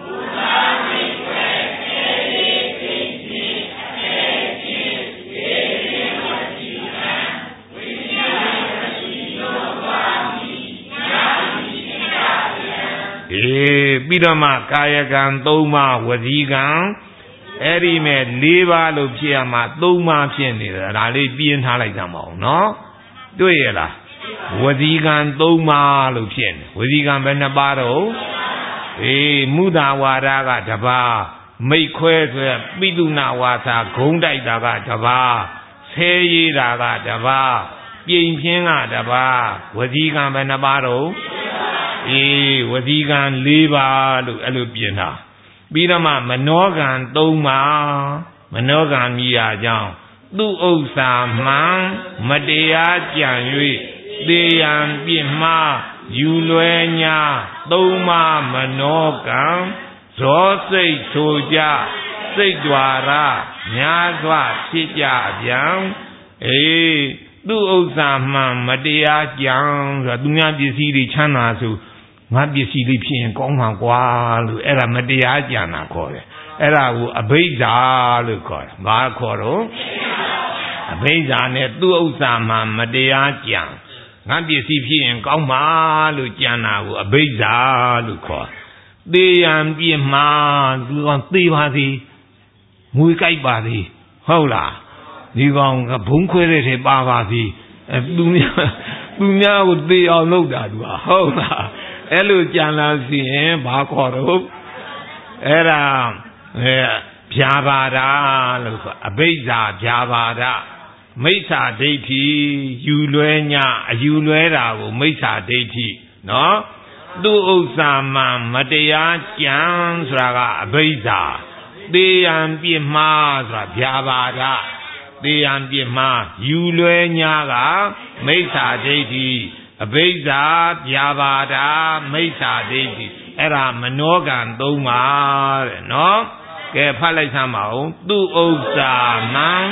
အေးပြီးတော့မှကာယကံ၃ပါးဝစီကံအဲ့ဒီမဲ့၄ပါးလို့ဖြစ်ရမှာ၃ပါးဖြစ်နေတယ်ဒါလေးပြင်းထားလိုက်ကြမအောင်နော်တွေ့ရလားဝစီကံ၃ပါးလို့ဖြစ်နေဝစီကံဘယ်နှပါးတော့အေးမုဒ္ဒဝါဒကတပါးမိတ်ခွဲဆိုရပိတုနာဝါစာဂုံတိုက်တာကတပါးဆဲရည်တာကတပါးပြင်ပြင်းကတပါးဝစီကံဘယ်နှပါးတော့အေးဝစီကံ၄ပါးလို့အဲ့လိုပြင်တာပြီးတော့မှမနောကံ၃ပါးမနောကံမြည်ရာကြောင့်သူဥစ္စာမှန်မတရားကြံ၍သေရန်ပြစ်မှားယူလွယ်ညာသုံးပါးမနောကံဇောစိတ်ဆိုကြစိတ် द्वार များစွာဖြစ်ကြပြန်အေးသူဥစ္စာမှန်မတရားကြံဆိုတာသူများပစ္စည်းတွေချမ်းသာဆိုငါပစ္စည်းလေးဖြစ်ရင်ကောင်းမှာကွာလို့အဲ့ဒါမတရားကြံတာခေါ်တယ်အဲ့ဒါကိုအဘိဓါလို့ခေါ်တယ်ဘာခေါ်တော့အဘိဓါနဲ့သူ့ဥစ္စာမှမတရားကြံငါပစ္စည်းဖြစ်ရင်ကောင်းမှာလို့ကြံတာကိုအဘိဓါလို့ခေါ်သေရန်ပြစ်မှာသူကသေပါသေးငွေကြိုက်ပါသေးဟုတ်လားဒီကောင်ကဘုံခွဲတဲ့ထဲပါပါသေးအဲသူများသူများကိုသေအောင်လုပ်တာသူကဟုတ်လားအဲ့လိုကြံလာစီရင်ဘာခေါ်တော့အဲ့ဒါအဲဗျာပါဒလို့ဆိုအဘိဓါဗျာပါဒမိစ္ဆာဒိဋ္ဌိယူလွဲညာအယူလွဲတာကိုမိစ္ဆာဒိဋ္ဌိနော်သူဥစ္စာမှမတရားကြံဆိုတာကအဘိဓါသေရန်ပြစ်မှားဆိုတာဗျာပါဒသေရန်ပြစ်မှားယူလွဲညာကမိစ္ဆာဒိဋ္ဌိအဘိဓါဗျာပါဒမိစ္ဆာဒိဋ္ဌိအဲ့ဒါမနောကံ၃ပါးတဲ့နော်ကဲဖတ်လိုက်စမ်းပါဦးသူဥစ္စာမှန်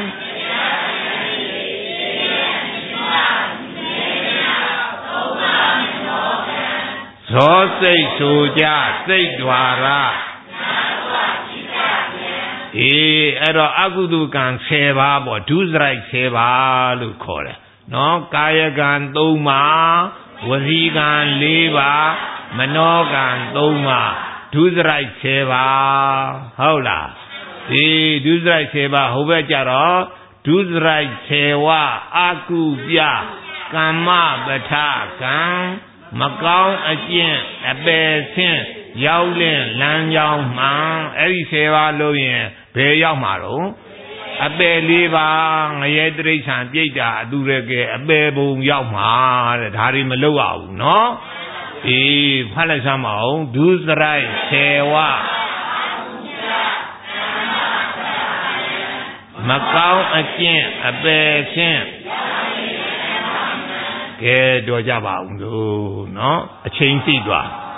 ဇောစိတ်ဆိုကြစိတ် द्वार အေးအဲ့တော့အကုသိုလ်ကံ၁၀ပါးပေါ့ဒုစရိုက်၁၀ပါးလို့ခေါ်တယ်နော်ကာယကံ၃ပါးဝစီကံ၄ပါးမနောကံ၃ပါးဒုစရိုက်၁၀ပါးဟုတ်လားအေးဒုစရိုက်၁၀ပါးဟိုဘက်ကြတော့ဒုစရိုက်၁၀ဝအကုပြကမ္မပဋ္ဌကံမကောင်းအကျင့်အပယ်ဆင်းရောက်လင့်လမ်းကြောင်းမှအဲ့ဒီဆယ်ပါးလို့ရင်ဘယ်ရောက်မှာတော့အပယ်လေးပါးငရဲတိရစ္ဆာန်ပြိတ္တာအတူတကယ်အပယ်ဘုံရောက်မှာတဲ့ဒါတွေမလုပ်ရဘူးနော်အေးဖတ်လိုက်စမ်းပါဦးဒုစရိုက်ဆယ်ဝမကောင်းအကျင့်အပယ်ရှင်းကဲတော်ကြပါဦးလို့နော်အချိန်သိသွား